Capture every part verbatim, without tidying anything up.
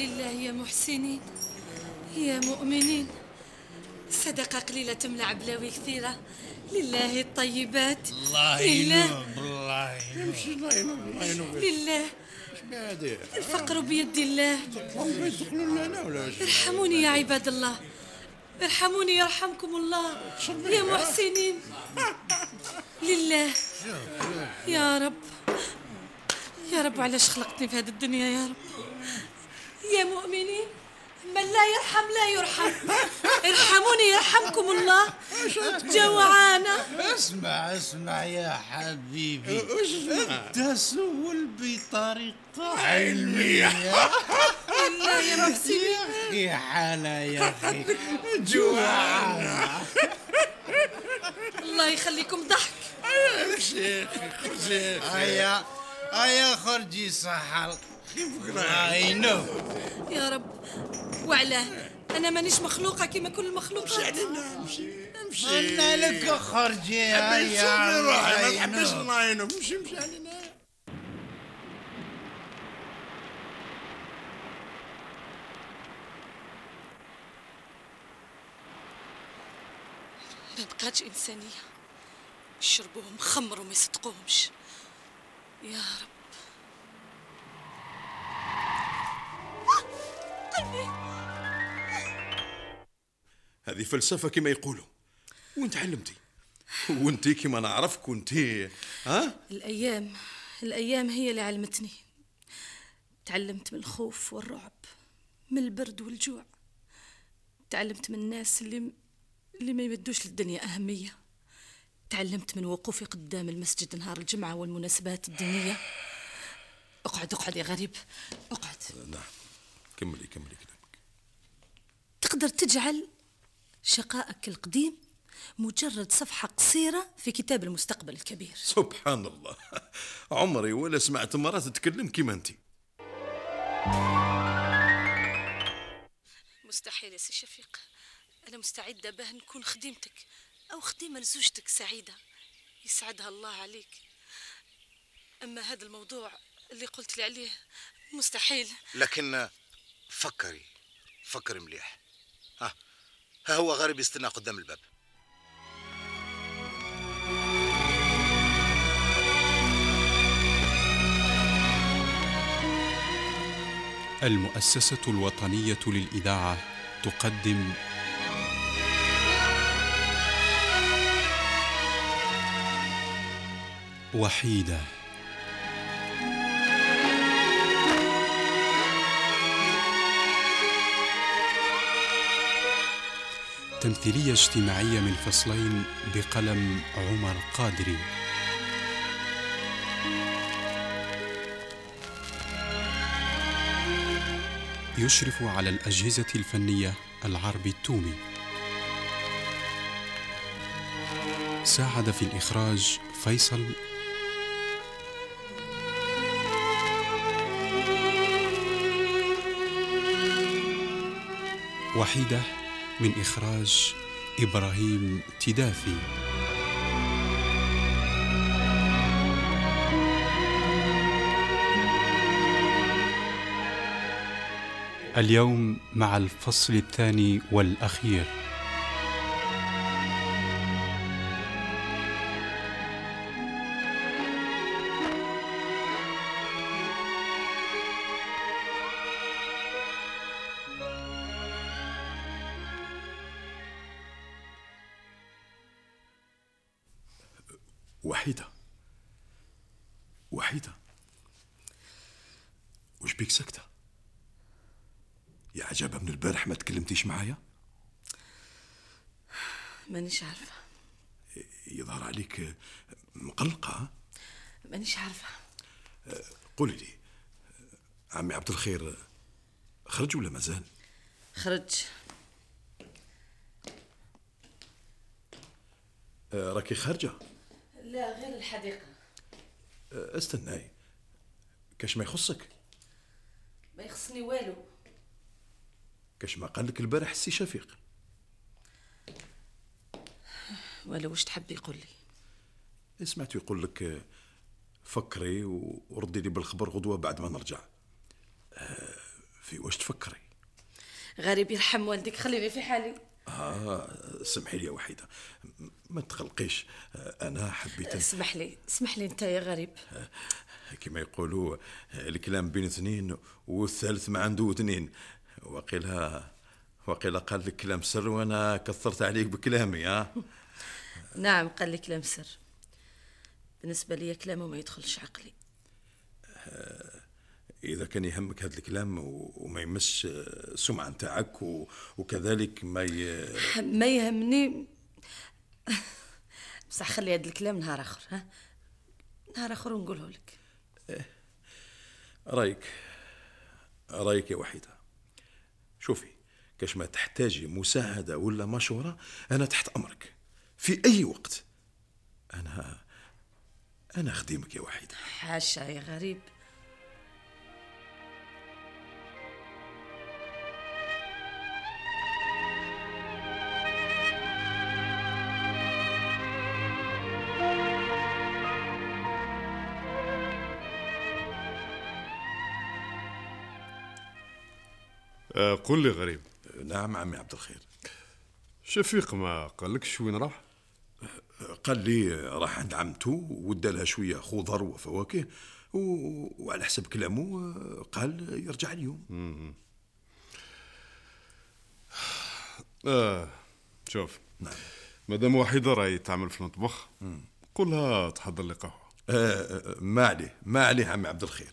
لله يا محسنين يا مؤمنين، صدقة قليلة تملع بلاوي كثيرة. لله الطيبات. الله ينوب الله ينوب الله ينوب الله ينوب. لله الفقر بيد الله. ارحموني يا عباد الله، ارحموني يرحمكم الله يا محسنين. لله يا رب يا رب، علاش خلقتني في هذه الدنيا يا رب؟ يا مؤمنين، من لا يرحم لا يرحم. ارحموني يرحمكم الله، جوعانة. اسمع اسمع يا حبيبي، تسول بطريقة علمية. لله يا محسنين. يا حالة يا أخي جوعانة. الله يخليكم ضحك. شيخ شيخ هيا هيا خرجي سحر. عينو يا رب، وعلاه أنا مانيش مخلوقة كما كل المخلوقات. امشي امشي قلنا لك خرجي. هيا روحي ما تحبش الله ينوب. امشي امشي علينا. ما بقاتش إنسانية، يشربوهم خمر وما يصدقوهمش. يا رب. هذه فلسفة كما يقولوا. وانت علمتي وانت كما نعرفك وانت ها. الأيام الأيام هي اللي علمتني. تعلمت من الخوف والرعب، من البرد والجوع. تعلمت من الناس اللي اللي ما يمدوش للدنيا أهمية. تعلمت من وقوفي قدام المسجد نهار الجمعة والمناسبات الدينية. اقعد اقعد يا غريب اقعد. نعم كملي كملي كلامك. تقدر تجعل شقائك القديم مجرد صفحة قصيرة في كتاب المستقبل الكبير. سبحان الله، عمري ولا سمعت مرة تتكلم كما انت. مستحيل يا سي شفيق، أنا مستعدة باه نكون خديمتك أو خديمة لزوجتك سعيدة يسعدها الله عليك. أما هذا الموضوع اللي قلت لي عليه مستحيل. لكن فكري فكري مليح. ها ها هو غريب يستنى قدام الباب. المؤسسة الوطنية للإذاعة تقدم وحيدة. تمثيلية اجتماعية من فصلين بقلم عمر قادري. يشرف على الأجهزة الفنية العربي التومي. ساعد في الإخراج فيصل. وحيدة من إخراج إبراهيم تدافي. اليوم مع الفصل الثاني والأخير. وحيدة وحيدة، وش بيك سكتة؟ يا عجبة، من البارح ما تكلمتيش معايا. مانيش عارفة. يظهر عليك مقلقة. مانيش عارفة. قولي لي، عمي عبد الخير خرج ولا مازال؟ خرج. راكي خارجة؟ لا، غير الحديقة. استناي، كاش ما يخصك؟ ما يخصني والو. كاش ما قال لك البارح السي شفيق؟ ولا وش تحب يقول لي؟ سمعت يقول لك فكري وردي لي بالخبر غدوة بعد ما نرجع. شوفي واش تفكري. غريب يرحم والديك، خليني في حالي. آه سمحي لي يا وحيدة، ما تقلقيش، أنا حبيت. اسمح لي اسمح لي أنت يا غريب. كما يقولوا الكلام بين اثنين والثالث ما عنده اثنين. وقيلها وقيل قال لك كلام سر وأنا كثرت عليك بكلامي. ها نعم قال لي كلام سر، بالنسبة لي كلامه ما يدخلش عقلي. إذا كان يهمك هذا الكلام وما يمس سمعة نتاعك وكذلك ما ي... ما يهمني، بصح خلي هذا الكلام نهار آخر. ها نهار آخر ونقوله لك. رايك رايك يا وحيدة. شوفي كاش ما تحتاجي مساعدة ولا مشورة أنا تحت أمرك في أي وقت. أنا أنا أخدمك يا وحيدة. حاشا يا غريب. آه قل لي غريب. نعم عمي عبد الخير. شفيق ما قالكش وين راح؟ قال لي راح عند عمته ودا لها شويه خضر وفواكه و... وعلى حسب كلامه قال يرجع اليوم. مم. آه شوف. نعم. مدام وحيدة راهي تعمل في المطبخ، قولها تحضر لي قهوة. آه ما عليه ما عليه عمي عبد الخير.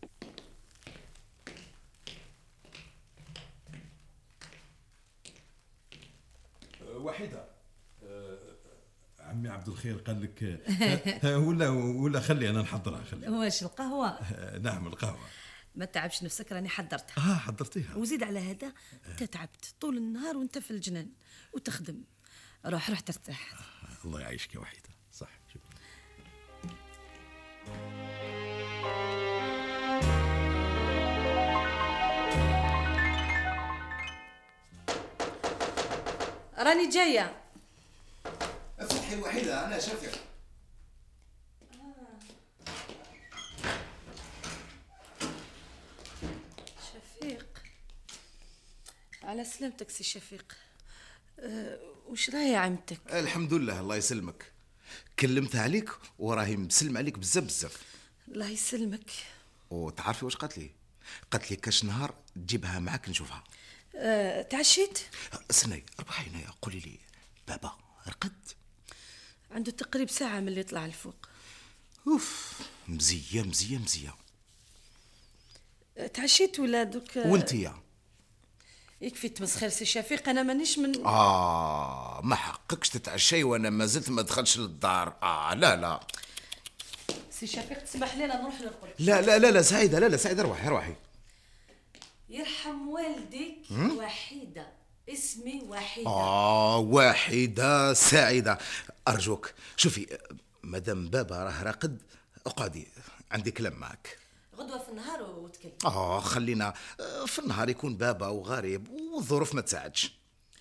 وحيدة عمي عبد الخير قال لك ولا ولا خلي انا نحضرها. خلي واش القهوة؟ نعم القهوة. ما تعبش نفسك راني حضرتها. اه حضرتيها. وزيد على هذا انت تعبت طول النهار وانت في الجنان وتخدم. روح روح ترتاح. آه الله يعيشك يا وحيدة. صح. شكرا. راني جاية. افتحي الوحيدة أنا شفيق. شفيق على سلامتك سي شفيق. أه وش راهي عمتك؟ الحمد لله الله يسلمك. كلمتها عليك وراهي مسلم عليك بزاف بزاف. الله يسلمك. وتعرفي واش قالت لي؟ قالت لي كاش نهار تجيبها معاك نشوفها. أه تعشيت؟ سني اربحي هنايا قولي لي بابا رقد. عنده تقريب ساعة من اللي يطلع الفوق. اوف مزيه مزيه مزيه. أه تعشيت ولا دوك؟ وانتيا؟ يكفي تمسخير سي شفيق، انا مانيش من. اه ما حقكش تتعشي وانا ما زلت ما دخلتش للدار. اه لا لا سي شفيق تسمح لي انا نروح نرقد. لا لا لا لا سعيدة لا لا سعيدة روحي روحي. يرحم والديك. وحيدة اسمي وحيدة. آه وحيدة سعيدة أرجوك شوفي مادام بابا راه راقد اقعدي عندي كلام معك. غدوة في النهار وتكلم. آه خلينا في النهار يكون بابا وغريب والظروف ما تساعدش.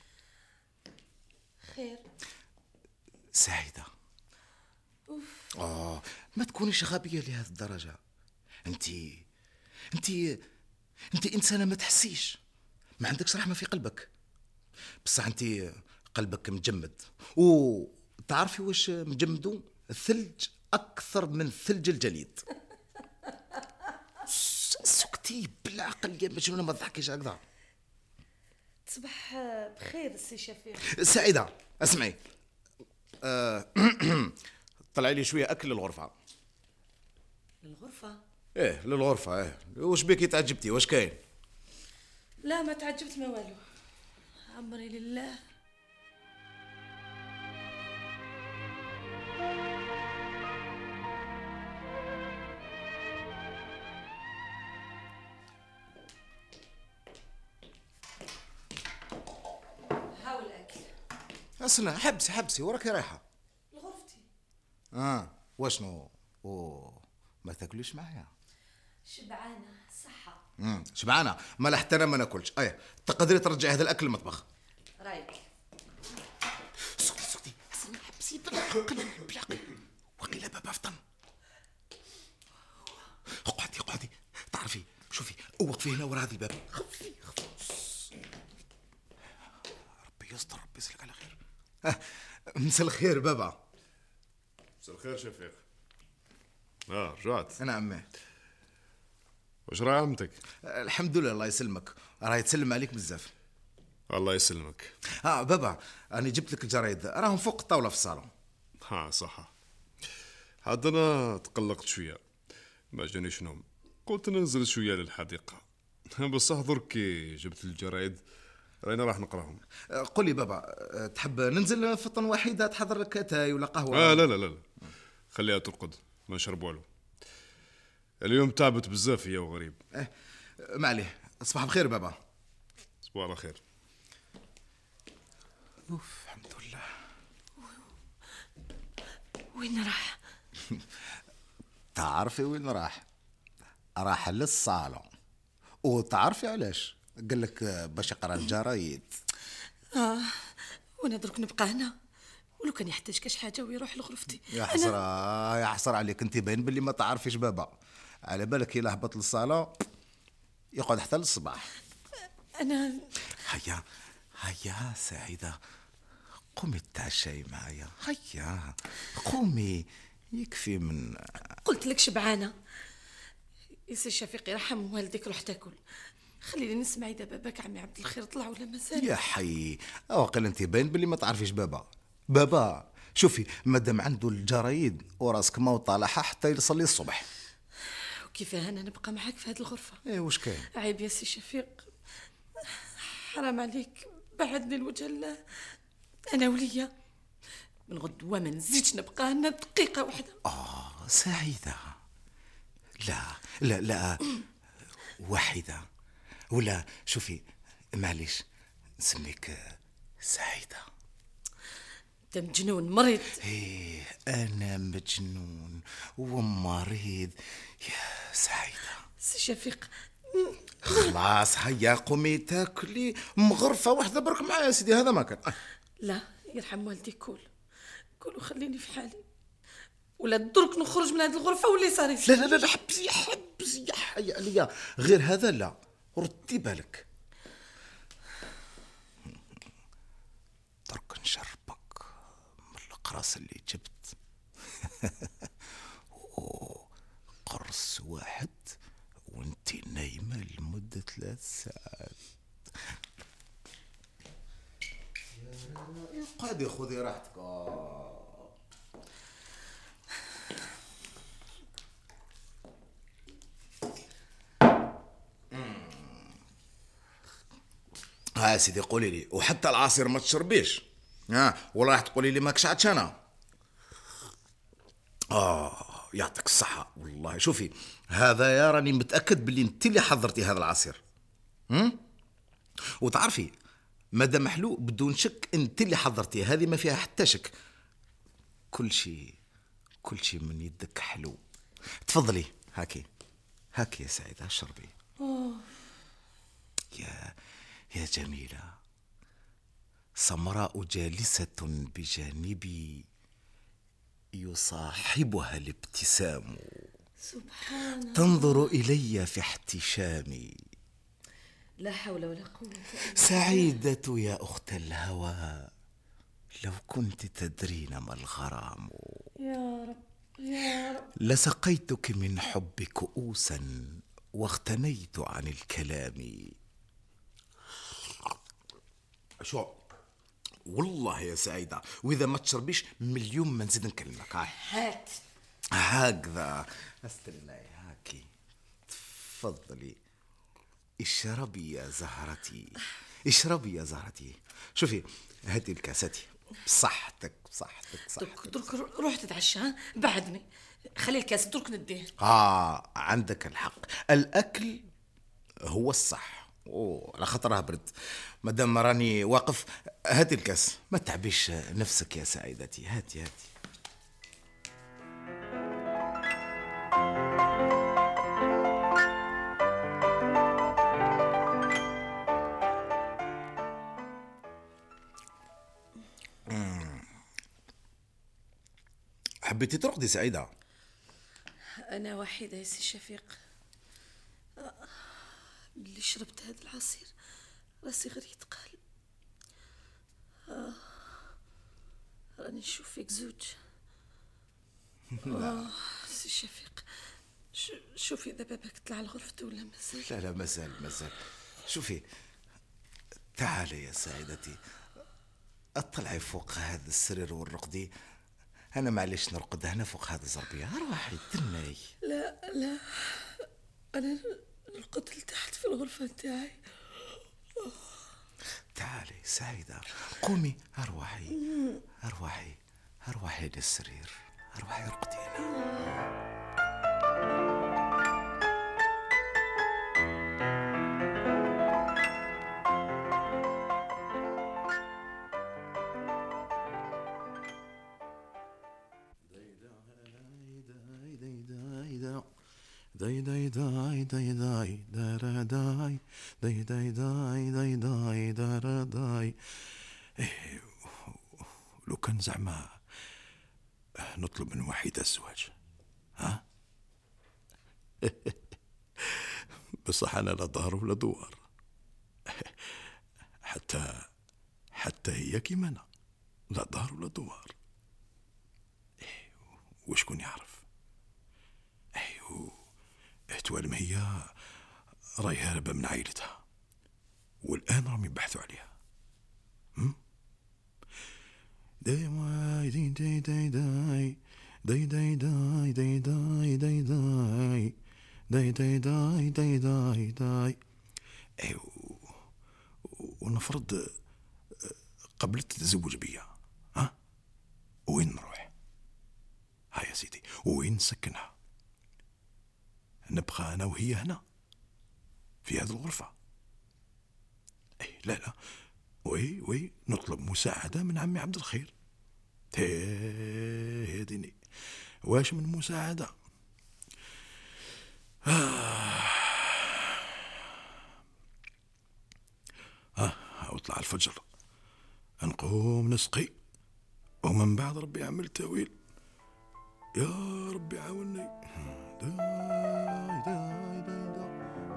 خير. سعيدة أوف. آه ما تكونيش غبية لهذه الدرجة. أنتي أنتي أنتي إنسانة ما تحسيش، ما عندكش رحمة في قلبك، بصح أنتي قلبك مجمد. وتعرفي واش مجمدو؟ الثلج أكثر من الثلج الجليد. سكتي بالعقل يا مجنونة ما تضحكيش هكذا. تصبح بخير سي شفيق. سعيدة اسمعي أه طلعي لي شوية أكل للغرفة. للغرفة؟ ايه للغرفة. ايه واش بيكي تعجبتي؟ واش كاين؟ لا ما تعجبت ما والو، أمري لله. هاو الأكل. أصلا حبسي حبسي وراكي رايحة لغرفتي. اه واشنو؟ اوه ما تاكليش معايا؟ شبعانة صحة. امم شبعانة؟ ما حتى انا ما ناكلش. ايه تقدري ترجعي هذا الاكل للمطبخ. رايك. سكتي سكتي اصلا حبسي بالعقل بالعقل. وقيل بابا فطن. اقعدي اقعدي. تعرفي شوفي وقفي هنا ورا هذا الباب. خفي خفي. ربي يستر، ربي يسلك على خير. آه. مساء الخير بابا. مساء الخير شفيق. اه رجعت. نعم. واش راهي عمتك؟ الحمد لله الله يسلمك، راهي تسلم عليك بزاف. الله يسلمك. اه بابا انا جبت لك الجرايد، راهم فوق الطاوله في الصالون. ها صح. عاد انا تقلقت شويه، ما جانيش نوم، قلت ننزل شويه للحديقه، بصح درك كي جبت الجرايد راينا راح نقراهم. آه قل لي بابا، آه تحب ننزل فطن وحيده تحضر لك اتاي ولا قهوه؟ آه لا لا لا لا، خليها ترقد، ما نشرب والو. اليوم تعبت بزاف هي وغريب. اه ما عليه. صباح بخير بابا. صباح على خير. اوف الحمد لله. وين راح؟ تعرفي وين راح؟ راح للصالون. وتعرفي علاش؟ قال لك باش يقرا الجرايد. اه وانا درك نبقى هنا، ولو كان يحتاج كاش حاجه ويروح لغرفتي. يا حسرة يا حسرة عليك، انت باين باللي ما تعرفيش بابا. على بالك إلا هبط للصالون يقعد حتى للصباح. انا هيا هيا سعيدة، قومي تعشي معايا. هيا قومي، يكفي من. قلت لك شبعانه. يسي شفيق يرحم والديك، روح تاكل. خليني نسمع اذا باباك عمي عبد الخير طلع ولا مازال. يا حي اوقل انت باين باللي ما تعرفيش بابا. بابا شوفي، مادام عنده الجرايد وراسك ما طالعها حتى يصلي الصبح. وكيفاه انا نبقى معاك في هذه الغرفه؟ ايه واش كاين؟ عيب يا سي شفيق، حرام عليك، بعدني لوجه الله. انا وليا من غدوه ما نزيدش نبقى هنا دقيقه واحده. اه سعيدة، لا لا لا واحدة ولا شوفي، معليش نسميك سعيدة. انت مجنون مريض. ايه انا مجنون ومريض يا سعيدة. سي شفيق خلاص هيا قومي تاكلي مغرفة واحدة برك معايا يا سيدي، هذا ما كان. لا يرحم والديك، كول كول وخليني في حالي، ولا درك نخرج من هذه الغرفه واللي صار لا لا لا حبسي حبسي يا حي عليا، غير هذا لا، ردي بالك. درك نشربك من القراص اللي جبت. قرص واحد وانتي نايمة لمدة ثلاث ساعات. قعدي خذي راحتك. ها سيدي قولي لي، وحتى العصير ما تشربيش؟ ها ولا راح تقولي لي ماكش عطشانة؟ اه يعطيك الصحة والله. شوفي هذا يا راني متأكد باللي انت اللي حضرتي هذا العصير. هم؟ وتعرفي مادام حلو بدون شك انت اللي حضرتي، هذه ما فيها حتى شك. كل شيء كل شيء من يدك حلو. تفضلي هاكي هاكي يا سعيدة اشربي. يا يا جميلة، سمراء جالسة بجانبي يصاحبها الابتسام، سبحان تنظر إلي في احتشامي. لا حول ولا قوة إلا سعيدة يا أخت الهوى، لو كنت تدرين ما الغرام، يا رب يا رب. لسقيتك من حب كؤوسا واغتنيت عن الكلام. شو والله يا سعيدة، وإذا ما تشربيش مليون ما نزيد نكلمك. هاي هات هكذا استناي هاكي. تفضلي اشربي يا زهرتي، اشربي يا زهرتي. شوفي هاتي الكاساتي بصحتك بصحتك بصحتك. درك درك روح تتعشى، ها؟ بعدني خلي الكاس درك نديه. اه عندك الحق، الاكل هو الصح. اوه على خاطرها برد. مادام راني واقف هاتي الكاس، ما تعبيش نفسك يا سعيدتي. هاتي هاتي. حبيتي ترقدي سعيدة؟ أنا وحيدة يا سي شفيق، اللي شربت هذا العصير راسي غير يتقال. آه. راني نشوف فيك زوج. آه سي شفيق، شوفي دابا باك تطلع لغرفته ولا مازال؟ لا لا مازال مازال. شوفي تعالي يا سعيدتي، اطلعي فوق هذا السرير والرقدي. انا معليش نرقد هنا فوق هذا الزربيه. روحي تناي. لا لا انا نرقد لتحت في الغرفه نتاعي. تعالي سعيده، قومي ارواحي ارواحي ارواحي للسرير، ارواحي ارقدي هنا. داي داي داي داي داي دارا داي داي داي داي داي داي دارا داي. إيه لو كان زعما نطلب من وحيدة الزواج، ها؟ بصح أنا لا ظهر ولا دوار، حتى حتى هي كيما أنا لا ظهر ولا دوار. إيه وشكون يعرف؟ أيوه توالم هي راهي هاربة من عائلتها والآن راهم يبحثوا عليها. هم؟ داي واي داي داي داي داي داي داي داي داي داي داي داي داي داي داي داي داي. ايوه ونفرض قبلت تتزوج بيا، ها؟ وين نروح؟ ها يا سيدي وين نسكنها؟ نبقى أنا وهي هنا في هذه الغرفة؟ أي لا لا وي وي نطلب مساعدة من عمي عبد الخير. هاديني واش من مساعدة. آه آه أطلع الفجر نقوم نسقي ومن بعد ربي يعمل تاويل. يا ربي عاوني. داي داي داي داي.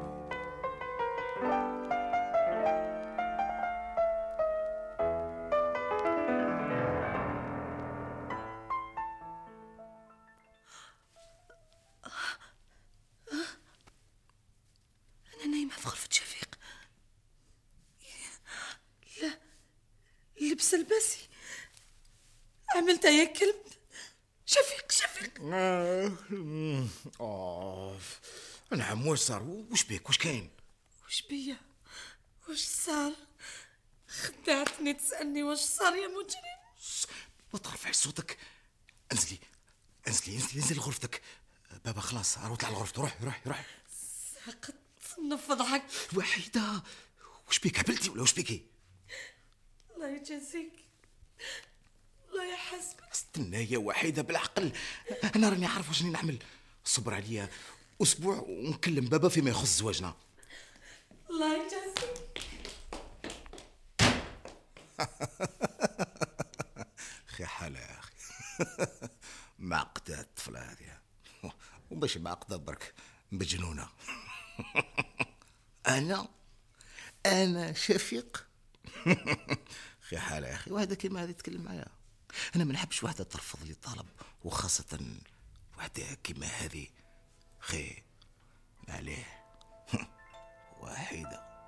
أنا نايمة في غرفة شفيق. لا لبس الباسي عملت يا كلب. شفيق شفيق. اه نعم واش صار؟ واش بيك؟ واش كاين؟ واش بيا؟ واش صار؟ خدعتني تسألني واش صار يا مجرم. ما ترفعي صوتك. انزلي انزلي انزلي انزلي لغرفتك. بابا خلاص راهو طلع لغرفته. روحي روحي روحي. ساقط نفضحك. وحيدة واش بيك؟ هبلتي ولا واش بيكي؟ الله يجازيك الله يحاسبك. استنى يا وحيدة بالعقل، انا راني عارف واش راني نعمل. صبر عليا اسبوع ونكلم بابا فيما يخص زواجنا. الله يجازيك. خي حالة يا اخي. معقدة الطفلة هذه، وماشي معقدة برك مجنونة. انا انا شفيق. خي حالة يا اخي، واحدة كيما هذه تتكلم معايا. انا ما نحبش واحدة ترفض لي طلب، وخاصة واحدة كيما هذه. خي عليه. وحيدة.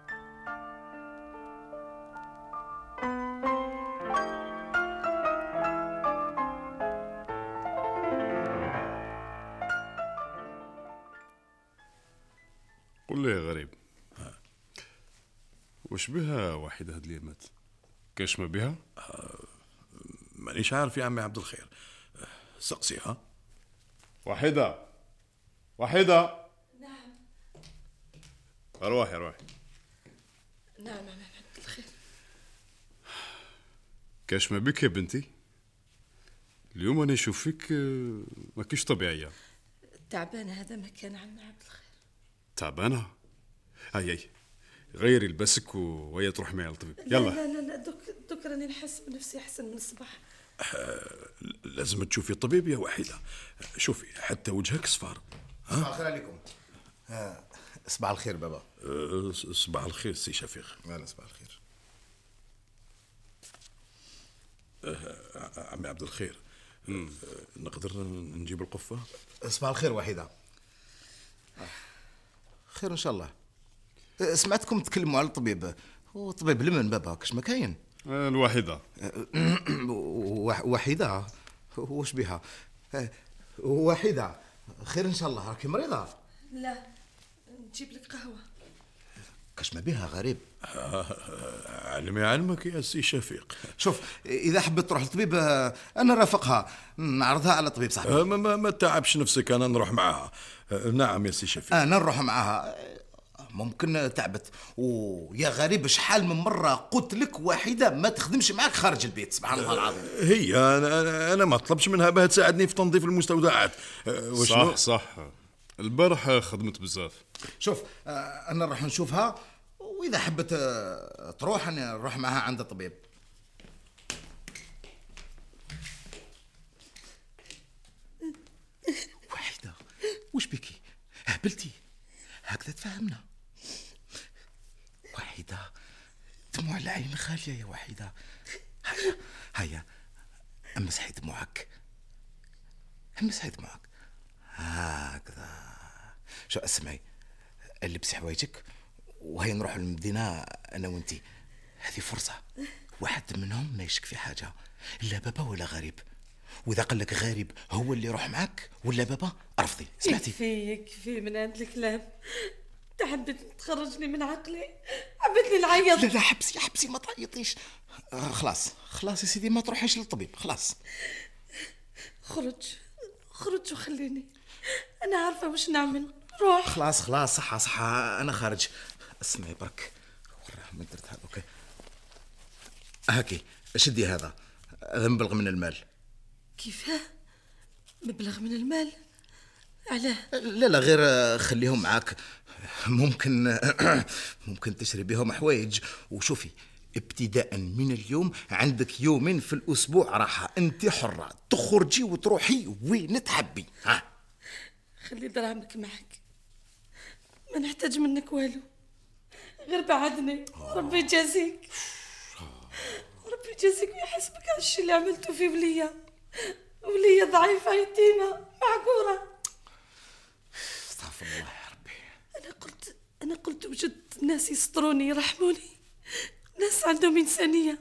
قل لي يا غريب، وش بها وحيدة هاد اليامات؟ كاش ما بها؟ آه مانيش عارف يا عمي عبد الخير. سقسيها. وحيدة وحيدة. نعم. أرواحي أرواحي. نعم عمي عبد الخير. كاش ما بك يا بنتي؟ اليوم أنا نشوف فيك ما كيش طبيعية. تعبانة هذا مكان عمي عبد الخير. تعبانة؟ هاي هاي غيري لباسك وهي تروح معي للطبيب. يلا. لا لا لا دوك دوك راني نحس بنفسي أحسن من الصباح. آه لازم تشوفي طبيب يا وحيدة. شوفي حتى وجهك صفار. صباح الخير عليكم. آه صباح الخير بابا. أه، صباح الخير سي شفيق. انا صباح الخير. أه، عمي عبد الخير، أه، نقدر نجيب القفة؟ صباح الخير وحيدة. خير ان شاء الله. سمعتكم تكلموا على الطبيب. هو طبيب لمن بابا كاش ما كاين؟ الوحيدة. وح- وحيدة واش بها؟ وحيدة خير ان شاء الله. راكي مريضة؟ لا، نجيب لك قهوة. كاش ما بها غريب. علمي علمك يا سي شفيق. شوف اذا حبيت تروح للطبيب انا رافقها، نعرضها على طبيب صاحبي. أه، ما, ما, ما تعبش نفسك، انا نروح معها. أه، نعم يا سي شفيق. انا نروح معها. ممكن تعبت. ويا غريب شحال من مرة قلت لك وحيدة ما تخدمش معك خارج البيت. سبحان الله العظيم. هي انا انا, أنا ما طلبش منها بها تساعدني في تنظيف المستودعات. أه، وشنو؟ صح صح، البارح خدمت بزاف. شوف انا نروح نشوفها، واذا حبت تروح انا نروح معها عند الطبيب. وحيدة وش بكي؟ هبلتي هكذا تفهمنا. وحيدة دموع العين خالية يا وحيدة. هيا هيا امسحي دموعك، امسحي دموعك هكذا. شو اسمعي، لبسي حوايجك وهي نروح للمدينة انا وانتي. هذه فرصة، واحد منهم ما يشك في حاجة، لا بابا ولا غريب. واذا قال لك غريب هو اللي يروح معك ولا بابا ارفضي. سمعتي؟ يكفي يكفي من هاد الكلام. انت حبيت تخرجني من عقلي، حبيتني نعيط. لا لا حبسي حبسي ما تعيطيش. آه خلاص خلاص يا سيدي ما تروحيش للطبيب خلاص. خرج خرج وخليني، انا عارفه واش نعمل. روح. خلاص خلاص صحة صحة انا خارج. اسمعي برك وراه ما درتها. اوكي هاكي شدي هذا، هذا مبلغ من المال. كيفاه مبلغ من المال؟ علاه؟ لا لا غير خليهم معاك، ممكن ممكن تشري بهم حوايج. وشوفي ابتداء من اليوم عندك يومين في الاسبوع راحه، انت حره تخرجي وتروحي وين تحبي. ها خلي دراهمك معك، ما نحتاج منك والو، غير بعدني. ربي يجازيك، ربي يجازيك ويحسبك على الشيء اللي عملته في ولية. ولية ضعيفة يتيمة معقورة. استغفر الله يا ربي. أنا قلت أنا قلت وجدت ناس يسطروني يرحموني، ناس عندهم إنسانية.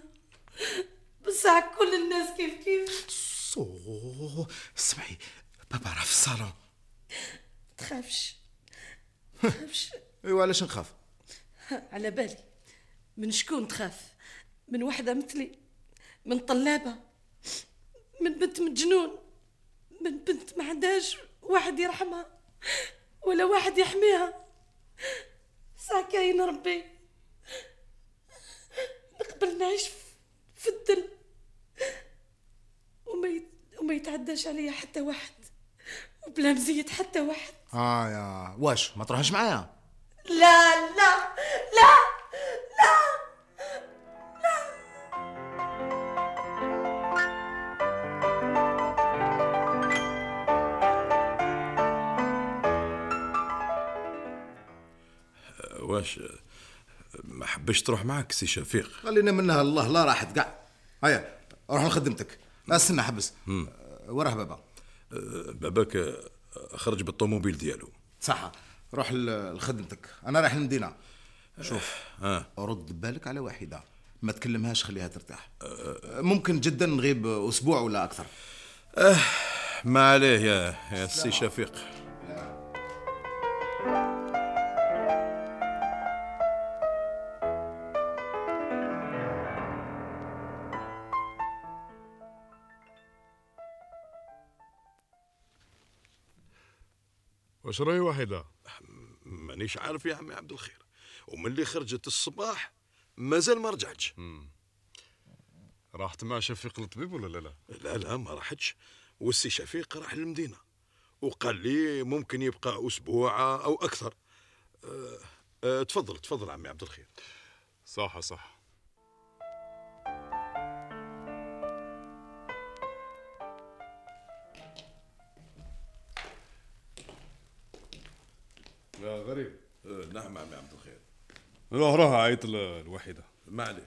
بصح كل الناس كيف كيف. صو اسمعي بابا راه في الصالون. تخافش تخافش. ايوا علاش نخاف؟ على بالي. من شكون تخاف؟ من وحدة مثلي، من طلابة، من بنت مجنون، من بنت ما عندهاش واحد يرحمها ولا واحد يحميها. ساعة كاين ربي، نقبل نعيش في الدل وما يت... وما يتعداش عليا حتى واحد، وبلا مزيد حتى واحد. اه يا واش ما تروحش معايا؟ لا لا لا لا. واش ما حبش تروح معك سي شفيق؟ خلينا منها الله لا راحت كاع. هيا روح لخدمتك. استنى حبس. وراه بابا. أه، باباك أه، خرج بالطوموبيل ديالو. صح روح لخدمتك انا رايح للمدينه. شوف ها رد بالك على واحده، ما تكلمهاش خليها ترتاح. ممكن جدا نغيب اسبوع ولا اكثر. أه ما عليه يا يا سي شفيق. واش راهي وحيدة؟ مانيش عارف يا عمي عبد الخير، ومن اللي خرجت الصباح مازال ما رجعتش. راحت مع شفيق الطبيب ولا لا لا؟ لا لا ما راحتش، والسي شفيق راح للمدينة وقال لي ممكن يبقى أسبوع أو أكثر. أه أه تفضل تفضل عمي عبد الخير. صح صح. يا غريب. أه نعم عمي عبد الخير. روح روح عيط الوحيدة. ما عليه.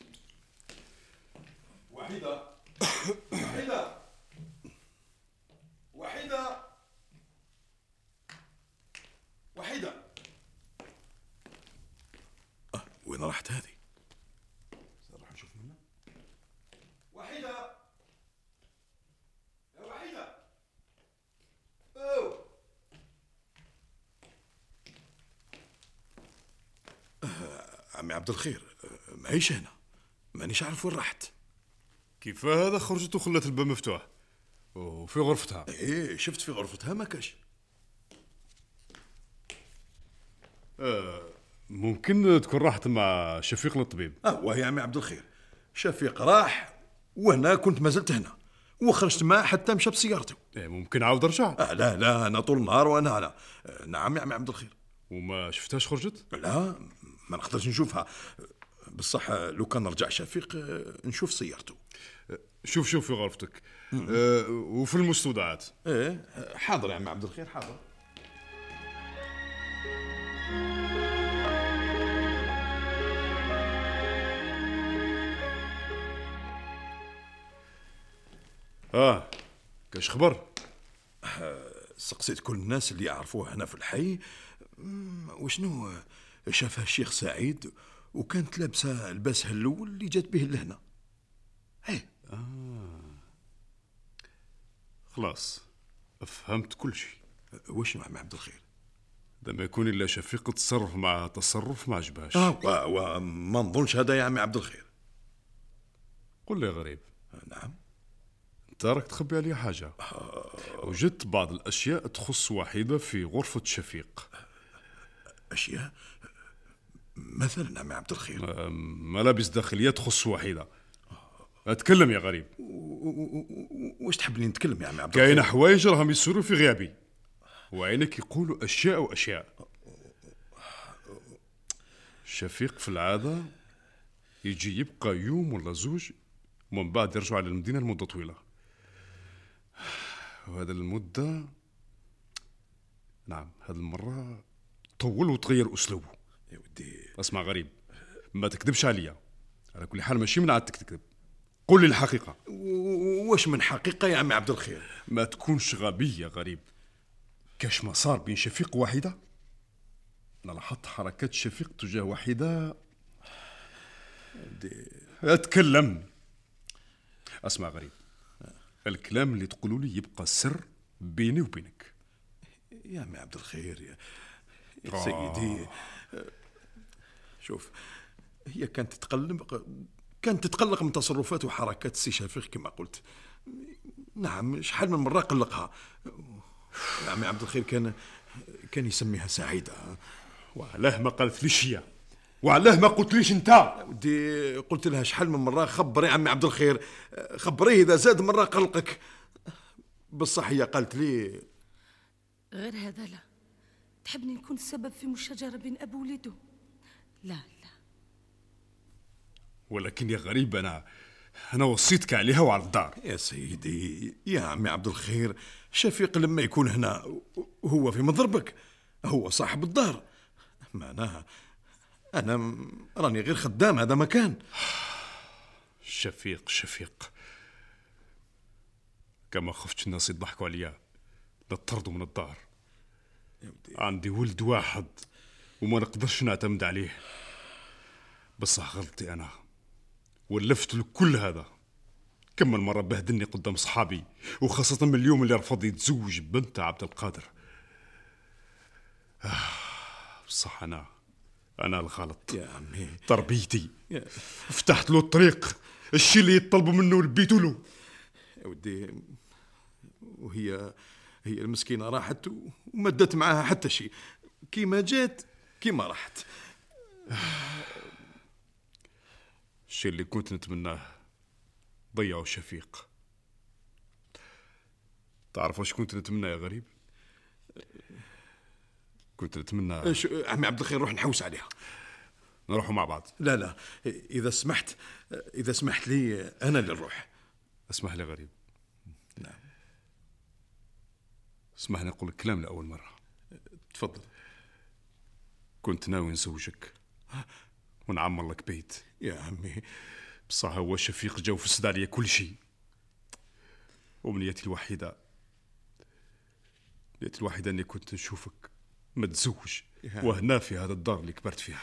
وحيدة وحيدة وحيدة وحيدة. أه وين راحت هذه؟ نروح نشوف منها. وحيدة يا وحيدة. أوه. عمي عبد الخير معيش هنا، مانيش عارف وين راحت. كيف هذا خرجت وخلت الباب مفتوح وفي غرفتها؟ ايه شفت في غرفتها ما كاش. آه ممكن تكون راحت مع شفيق للطبيب. اه وهي عمي عبد الخير شفيق راح وانا كنت ما زلت هنا وخرجت معه حتى مشى بسيارته. إيه ممكن عاود رجع. آه لا لا انا طول النهار وانا هنا. آه نعم يا عمي عبد الخير. وما شفتهاش خرجت؟ لا ما نقدرش نشوفها، بصح لو كان رجع شفيق نشوف سيارته. شوف شوف في غرفتك أه وفي المستودعات. ايه حاضر يا عم عبد الخير حاضر. اه كاش خبر؟ سقسيت كل الناس اللي يعرفوه هنا في الحي وشنو شافها الشيخ سعيد وكانت لابسه لباسها الاول اللي جات به لهنا. ايه آه. خلاص فهمت كل شيء. واش مع عبد الخير؟ لما يكون الا شفيق تصرف مع تصرف ما عجبهاش. اه وما نظنش هذا يا عمي عبد الخير. قل لي غريب. نعم. انت راك تخبي عليا حاجه. وجدت بعض الاشياء تخص وحيده في غرفه شفيق. اشياء مثلا عمي عبد الخير؟ ملابس داخليه تخص وحيده. اتكلم يا غريب. واش تحبني نتكلم يا عمي عبد الخير؟ كاين حوايج راهم يصيروا في غيابي وعينك يقولوا اشياء واشياء. شفيق في العاده يجي يبقى يوم ولا زوج ومن بعد يرجع على المدينه لمده طويله، وهذا المده نعم هذه المره طول وتغير اسلوبه. يا ودي اسمع غريب، ما تكذبش عليا، على كل حال ماشي من عادتك تكذب، قول لي الحقيقه. واش من حقيقه يا عمي عبد الخير؟ ما تكونش غبي يا غريب. كاش ما صار بين شفيق وحيده؟ انا لاحظت حركات شفيق تجاه وحيده. اتكلم. اسمع غريب، الكلام اللي تقولوا لي يبقى سر بيني وبينك. يا عمي عبد الخير يا, يا آه. سيدي شوف، هي كانت تتقلق كانت تتقلق من تصرفات وحركات السي شفيق كما قلت. نعم شحال من مره قلقها. يا عمي عبد الخير كان كان يسميها سعيده. وعلاه ما قالت ليش هي؟ وعلاه ما قلت ليش انت؟ ودي قلت لها شحال من مره خبري يا عمي عبد الخير، خبريه اذا زاد مره قلقك. بصح هي قالت لي غير هذا لا تحبني نكون السبب في مشاجره بين اب وولده. لا لا ولكن يا غريب انا انا وصيتك عليها وعلى الدار. يا سيدي يا عمي عبد الخير، شفيق لما يكون هنا هو في مضربك، هو صاحب الدار. ما انا انا راني غير خدام هذا مكان. شفيق شفيق كما خفتش الناس يضحكوا عليا نطردوا من الدار. عندي ولد واحد وما نقدرش نعتمد عليه. بصح غلطي انا ولفت له كل هذا. كم من مرة بهدلني قدام صحابي، وخاصة من اليوم اللي رفض يتزوج بنت عبد القادر. آه بصح أنا أنا الغلط يا عمي، تربيتي يا. فتحت له الطريق، الشيء اللي يطلبوا منه لبيته له. يا ودي وهي هي المسكينة راحت ومدت معاها حتى شيء، كيما جات كيما راحت. الشيء اللي كنت نتمناه ضيعوا شفيق. تعرف واش كنت نتمنى يا غريب؟ كنت نتمنى عمي عبد الخير نروح نحوس عليها. نروحوا مع بعض. لا لا اذا سمحت اذا سمحت لي انا اللي نروح. اسمح لي غريب. نعم اسمح لي نقول لك كلام لاول مره. تفضل. كنت ناوي نزوجك ونعمر لك بيت. يا عمي بصح هو شفيق جا وفسد عليا كل شيء. ومنيتي الوحيدة نيتي الوحيدة أني كنت نشوفك متزوج وهنا في هذا الدار اللي كبرت فيها.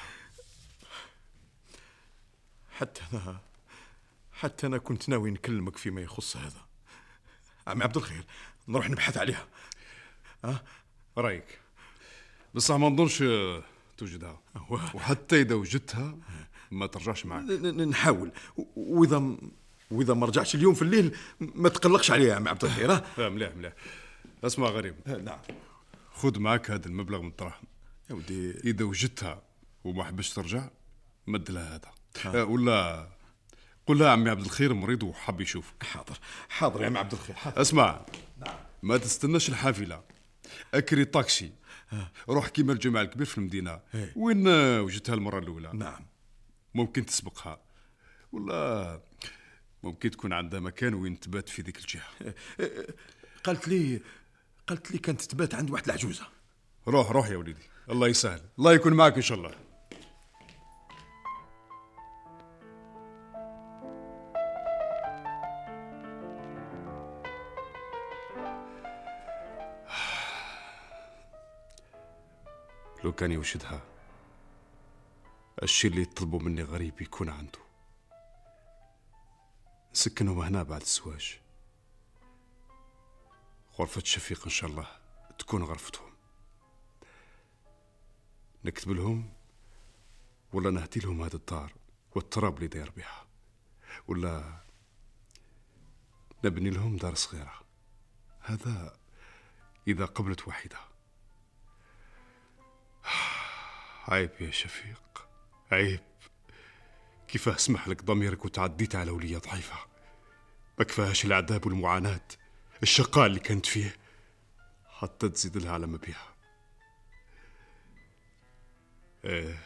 حتى أنا حتى أنا كنت ناوي نكلمك فيما يخص هذا. عمي عبد الخير نروح نبحث عليها. أه؟ رأيك؟ بصح ما نظنش توجدها، وحتى إذا وجدتها ما ترجعش معك. نحاول، وإذا وإذا ما رجعش اليوم في الليل ما تقلقش عليها يا عمي عبد الخير. اه مليح مليح. اسمع غريب، نعم، خذ معك هذا المبلغ من الدراهم يا ودي. إذا وجدتها وما حبش ترجع مد لها هذا. أه ولا قل لها عمي عبد الخير مريض وحب يشوفك. حاضر حاضر يا عمي عبد الخير حاضر. اسمع، نعم. ما تستناش الحافلة، اكري طاكسي، روح كيما الجامع الكبير في المدينة. هي. وين وجدتها المرة الأولى؟ نعم. ممكن تسبقها، ولا ممكن تكون عندها مكان وين تبات في ذيك الجهة. قالت لي قالت لي كانت تبات عند واحد العجوزة. روح روح يا وليدي، الله يسهل، الله يكون معك إن شاء الله. لو كان يوجدها الشيء اللي يطلبوا مني غريب يكون عنده. سكنهم هنا بعد الزواج، غرفة شفيق إن شاء الله تكون غرفتهم. نكتب لهم ولا نهدي لهم هذا الدار والتراب اللي داير بها، ولا نبني لهم دار صغيرة. هذا إذا قبلت وحيدة. عيب يا شفيق، عيب. كيف أسمح لك ضميرك وتعديت على ولية ضعيفة؟ ما كفاهاش العذاب والمعاناة، الشقاء اللي كانت فيه، حتى تزيد لها على ما بيها. ايه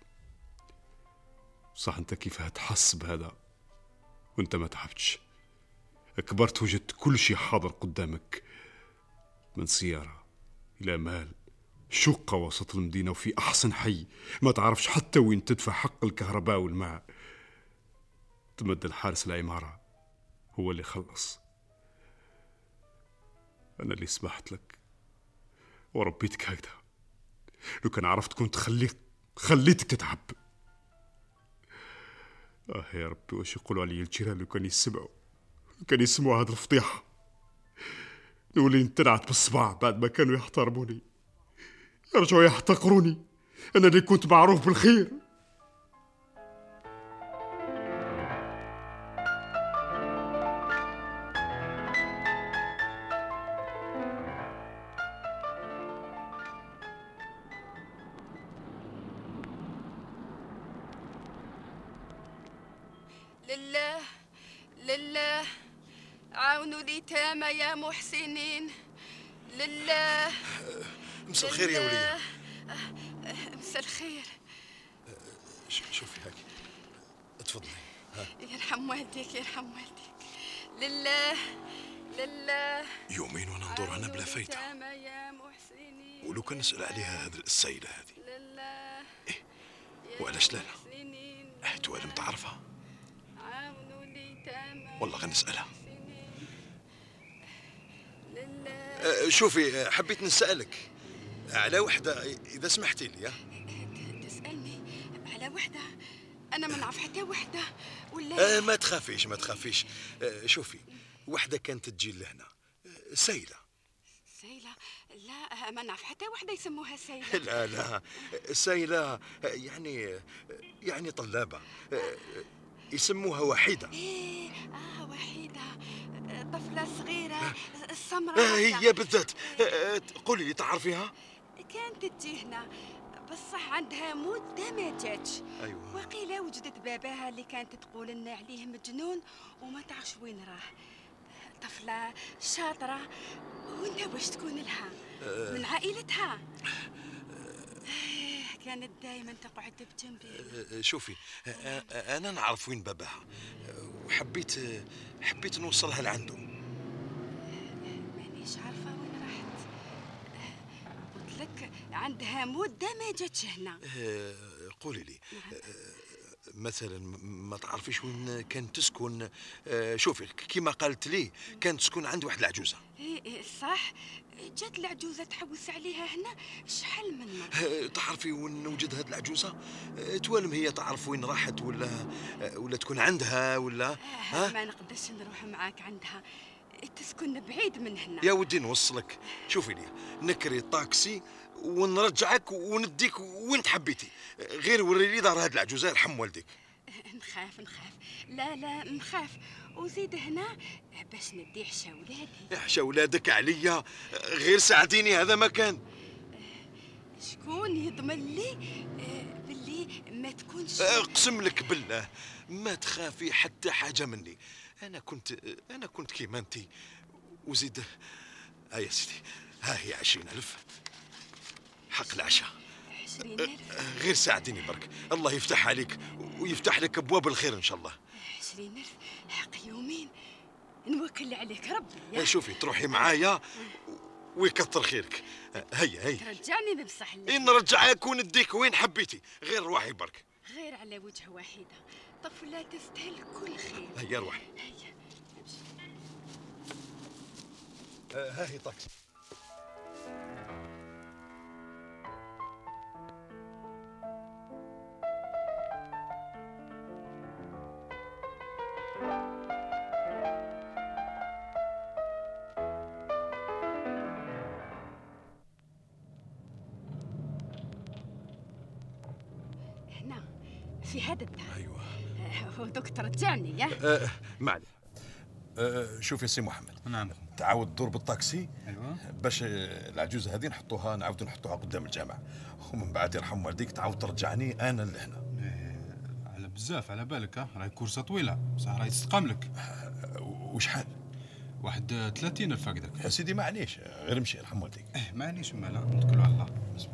صح، انت كيف هتحس بهذا وانت ما تعبتش؟ كبرت وجدت كل شيء حاضر قدامك، من سيارة إلى مال، شقة وسط المدينة وفي أحسن حي، ما تعرفش حتى وين تدفع حق الكهرباء والماء. تمد الحارس العمارة هو اللي خلص. أنا اللي سمحت لك وربيتك هكذا. لو كان عرفت كنت خليك خليتك تتعب. آه يا ربي، واش يقولوا علي الجيران لو كان يسمعوا لو كان يسمعوا هذه الفضيحة؟ نولي انتنعت بالصباع بعد ما كانوا يحترموني، يرجعوا يحتقروني أنا اللي كنت معروف بالخير. لله لله عاونوا اليتامى يا محسنين. لله. مساء الخير يا ولية. مساء الخير. شوفي هاك، تفضلي. يرحم والديك يرحم والديك. لله لله. يومين وانا ندور هنا بلا فايدة، ولو كان نسأل عليها هذه السيدة هذه. لله. إيه وعلاش لا لا؟ اه توالم تعرفها والله غنسألها. أه شوفي، حبيت نسألك على وحدة إذا سمحتي لي. تسألني على وحدة؟ أنا ما نعرف حتى وحدة ولا. أه ما تخافيش ما تخافيش. أه شوفي، وحدة كانت تجي لهنا، سيلة. سيلة؟ لا ما نعرف حتى وحدة يسموها سيلة. لا لا، سيلة يعني يعني طلابة، يسموها وحيدة. إيه آه وحيدة، طفلة صغيرة السمراء. آه هي بالذات. آه قولي لي، تعرفيها؟ كانت تجي هنا بصح عندها مدة ما جاتش. أيوة. وقيلة وجدت باباها اللي كانت تقول لنا عليه مجنون وما تعرفش وين راه. طفلة شاطرة، وانت واش تكون لها؟ أه من عائلتها. أه كانت دائما تقعد بجنبي. أه شوفي، أه انا نعرف وين باباها، وحبيت حبيت نوصلها لعنده. مانيش عارفة وين راحت. قلت لك عندها مده ما جاتش هنا. آه، قولي لي آه، مثلا ما تعرفيش وين كانت تسكن؟ آه، شوفي كيما قالت لي كانت تسكن عند واحد العجوزه. ايه إيه صح، جات العجوزه تحوس عليها هنا شحال من مره. آه، تعرفي وين وجد هاد العجوزه؟ آه، توالم هي تعرف وين راحت ولا آه، ولا تكون عندها ولا؟ آه ما نقدرش نروح معاك عندها، تسكن بعيد من هنا. يا ودي نوصلك. شوفي لي نكري طاكسي ونرجعك ونديك وين تحبيتي، غير وري لي دار هاد العجوزه يرحم والديك. نخاف نخاف لا لا نخاف، وزيد هنا باش ندي حشا ولادي. حشا ولادك عليا، غير ساعديني هذا مكان. شكون يضمن لي آه، باللي ما تكونش؟ اقسم لك بالله ما تخافي حتى حاجه مني. انا كنت انا كنت كيما انتي. وزيد ها يا سيدي، ها هي عشرين ألف حق العشاء. عشرين ألف؟ غير ساعديني برك، الله يفتح عليك ويفتح لك ابواب الخير ان شاء الله. عشرين ألف حق يومين، نوكل عليك ربي. يا شوفي تروحي معايا ويكثر خيرك. هيا هيا ترجعني ببصح الله. إن نرجعك ونديك وين حبيتي، غير روحي برك. غير على وجه واحدة، طفلة تستاهل كل خير. هيا روحي. هيا آه، ها هي طاكسي. هنا في هذا الدار. ايوه آه، ودوك ترجعني يا آه، ما عليك. آه، شوف يا سي محمد، نعم. تعاود تدور بالطاكسي ايوه باش العجوزه هذه نحطوها نعاودو نحطوها قدام الجامع، ومن بعد يرحم والديك تعاود ترجعني انا لهنا. إيه، على بزاف على بالك، ها راهي كورسه طويله بصح راهي تستقام لك. آه، وشحال؟ واحد ثلاثين الف هكذاك. يا سيدي معليش، غير امشي يرحم والديك. ايه معليش مالا، نتكلوا على الله. اسمع.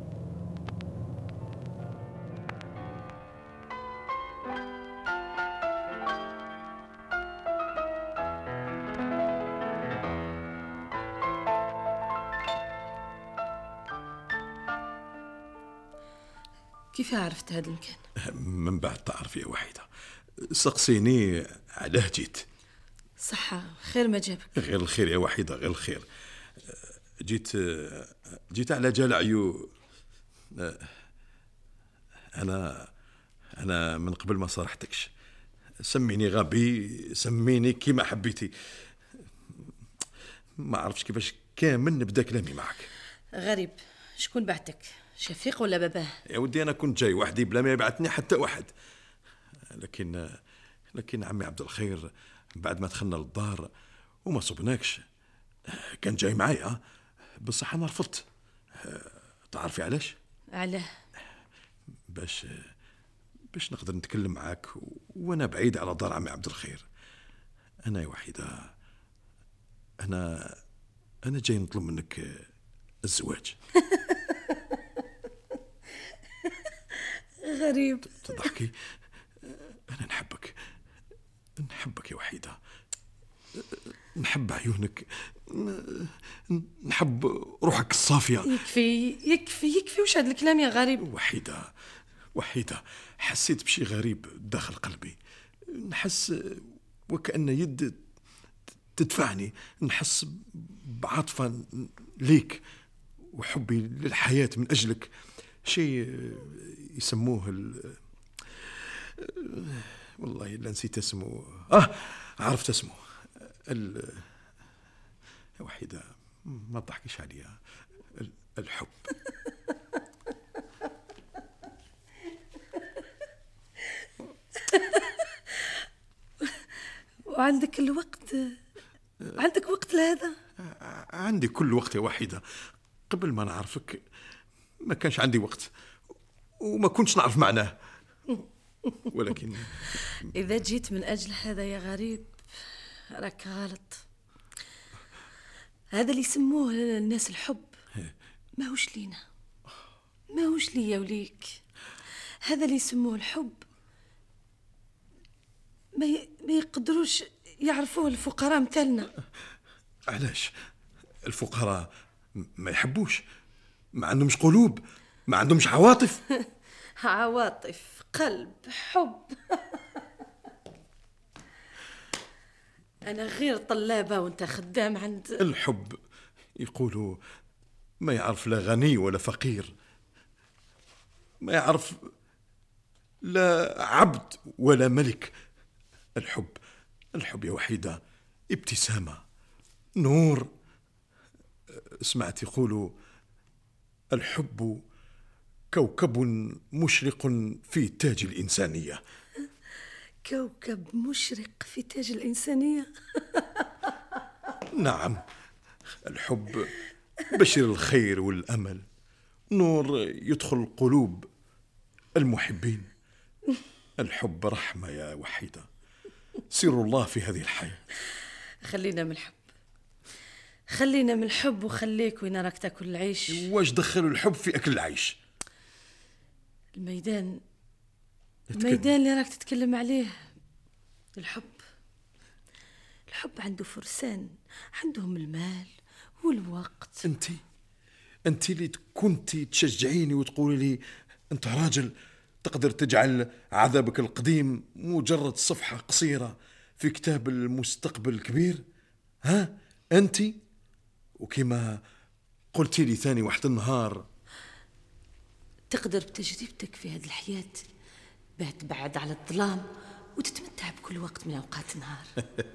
كيف عرفت هذا المكان؟ من بعد تعرف يا وحيدة، سقسيني علاه جيت. صحة خير ما جابك. غير الخير يا وحيدة، غير الخير. جيت جيت على جال عيو. أنا أنا من قبل ما صرحتكش، سميني غبي، سميني كيما حبيتي، ما عرفتش كيفاش كامل نبدا كلامي معك. غريب، شكون بعتك؟ شفيق ولا باباه؟ يا ودي أنا كنت جاي وحدي بلا ما يبعثني حتى واحد، لكن لكن عمي عبد الخير بعد ما دخلنا للدار وما صبناكش كان جاي معايا، بصح أنا رفضت. تعرفي علاش؟ علاه؟ باش باش نقدر نتكلم معاك وانا بعيد على دار عمي عبد الخير. انا يا وحيدة، انا انا جاي نطلب منك الزواج. غريب. تضحكي؟ انا نحبك، نحبك يا وحيدة، نحب عيونك، نحب روحك الصافية. يكفي يكفي يكفي، وش هذا الكلام يا غريب؟ وحيدة وحيدة، حسيت بشي غريب داخل قلبي، نحس وكأن يد تدفعني، نحس بعاطفة ليك وحبي للحياة من أجلك، شيء يسموه ال... والله إلا نسيت اسمه. آه عرفت اسمه، ال... يا وحيدة ما تضحكيش عليا، الحب. وعندك الوقت؟ عندك وقت لهذا؟ عندي كل وقت يا وحيدة، قبل ما نعرفك ما كانش عندي وقت وما كنتش نعرف معناه، ولكن إذا جيت من أجل هذا يا غريب راك غلط. هذا اللي يسموه الناس الحب ما هوش لينا، ما هوش ليا وليك. هذا اللي يسموه الحب ما ي... ما يقدروش يعرفوه الفقراء متلنا. علاش الفقراء ما يحبوش؟ ما عندهمش قلوب، ما عندهمش عواطف. عواطف، قلب، حب. أنا غير طلابة وأنت خدام عند الحب يقولوا ما يعرف لا غني ولا فقير، ما يعرف لا عبد ولا ملك. الحب الحب يا وحيدة ابتسامة، نور. سمعت يقولوا الحب كوكب مشرق في تاج الإنسانية. كوكب مشرق في تاج الإنسانية. نعم، الحب بشر الخير والأمل، نور يدخل قلوب المحبين. الحب رحمة يا وحيدة، سر الله في هذه الحياة. خلينا من الحب، خلينا من الحب وخليك وين راك تاكل العيش. واش دخلوا الحب في أكل العيش؟ الميدان الميدان اللي راك تتكلم عليه، الحب الحب عنده فرسان، عندهم المال والوقت. انت انت اللي كنتي تشجعيني وتقولي لي انت راجل تقدر تجعل عذابك القديم مجرد صفحة قصيرة في كتاب المستقبل الكبير. ها انت، وكما قلتي لي ثاني واحد النهار تقدر بتجربتك في هذه الحياة باه تبعد على الظلام وتتمتع بكل وقت من أوقات النهار.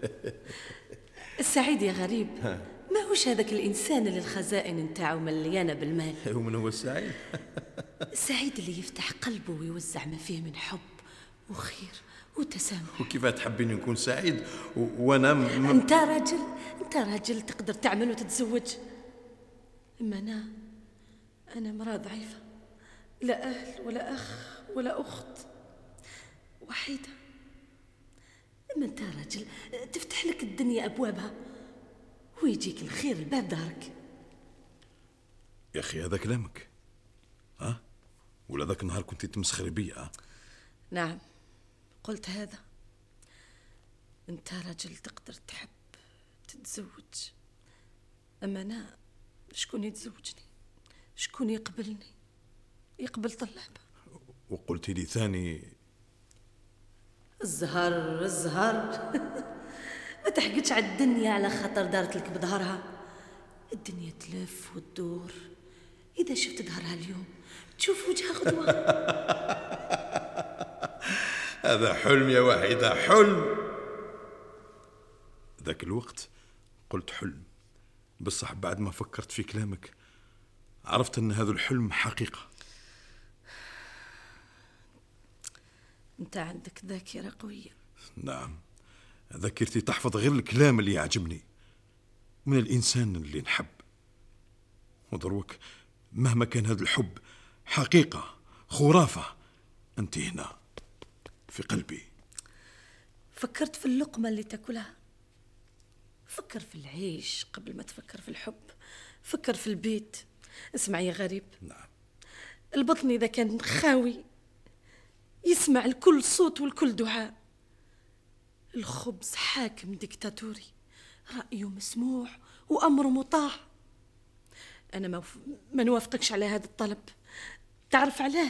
السعيد يا غريب ما هوش هذاك الإنسان اللي الخزائن نتاعو مليانة بالمال. ومن هو السعيد؟ السعيد اللي يفتح قلبه ويوزع ما فيه من حب وخير وتسامح. وكيف تحبين نكون سعيد و... وانا م... انت راجل انت راجل تقدر تعمل وتتزوج، اما انا انا مرأة ضعيفة، لا اهل ولا اخ ولا اخت، وحيدة. اما انت راجل تفتح لك الدنيا ابوابها ويجيك الخير الباب دارك. يا اخي هذا كلامك ها؟ ولا ذاك النهار كنت تمسخري بيا؟ أه؟ نعم قلت هذا. انت راجل تقدر تحب تتزوج، اما انا شكون يتزوجني؟ شكون يقبلني؟ يقبل طلاب. وقلت لي ثاني الزهر الزهر. ما تحقدش على الدنيا على خاطر دارت لك بظهرها. الدنيا تلف وتدور، اذا شفت ظهرها اليوم تشوف وجهها غدوة. هذا حلم يا وحيدة، حلم. ذاك الوقت قلت حلم، بصح بعد ما فكرت في كلامك عرفت أن هذا الحلم حقيقة. أنت عندك ذاكرة قوية. نعم، ذاكرتي تحفظ غير الكلام اللي يعجبني من الإنسان اللي نحب. ودروك مهما كان هذا الحب حقيقة خرافة، أنت هنا في قلبي. فكرت في اللقمة اللي تاكلها؟ فكر في العيش قبل ما تفكر في الحب. فكر في البيت. اسمع يا غريب، نعم، البطن إذا كان خاوي يسمع الكل صوت والكل دعاء. الخبز حاكم ديكتاتوري، رأيه مسموع وأمره مطاع. أنا ما, ما نوافقكش على هذا الطلب. تعرف علاه؟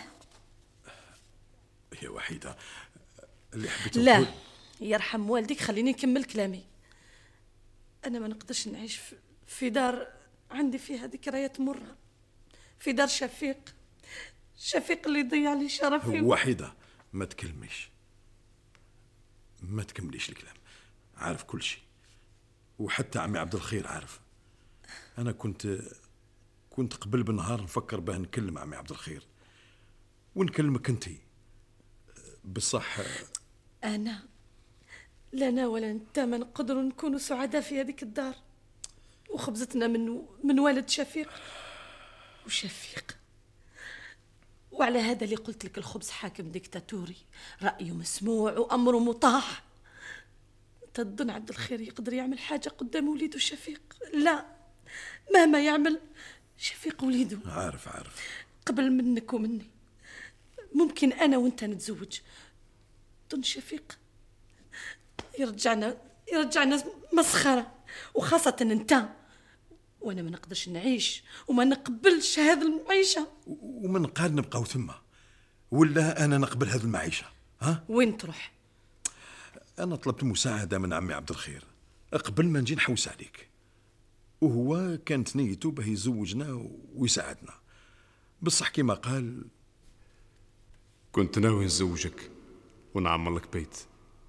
يا وحيدة اللي حبيت لا نقول... يرحم والديك خليني نكمل كلامي. أنا ما نقدرش نعيش في دار عندي فيها ذكريات مرة، في دار شفيق شفيق اللي ضيع لي شرفي. وحيدة ما تكلميش، ما تكمليش الكلام. عارف كل شيء، وحتى عمي عبد الخير عارف. أنا كنت كنت قبل بنهار نفكر باه نكلم عمي عبد الخير ونكلمك أنتي، بصح أنا لا أنا ولا أنت ما نقدر نكون سعداء في هذيك الدار، وخبزتنا من من والد شفيق وشفيق. وعلى هذا اللي قلت لك الخبز حاكم ديكتاتوري، رأيه مسموع وأمره مطاع. أنت تظن عبد الخير يقدر يعمل حاجة قدام وليده شفيق؟ لا، مهما يعمل شفيق وليده. عارف عارف قبل منك ومني. ممكن أنا وأنت نتزوج، ظن شفيق يرجعنا يرجعنا مسخرة، وخاصة أنت وانا ما نقدرش نعيش وما نقبلش هذه المعيشه. ومن قال نبقاو ثم ولا انا نقبل هذه المعيشه؟ ها وين تروح؟ انا طلبت مساعده من عمي عبد الخير قبل ما نجي نحوس عليك، وهو كانت نيته باه يزوجنا ويساعدنا، بصح كيما قال كنت ناوي نزوجك ونعمر لك بيت،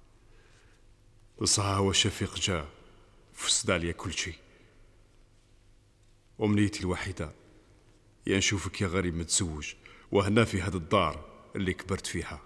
بصح هو شفيق جا فسد عليا كل شيء. أمنيتي الوحيدة هي نشوفك يا غريب متزوج وهنا في هذه الدار اللي كبرت فيها.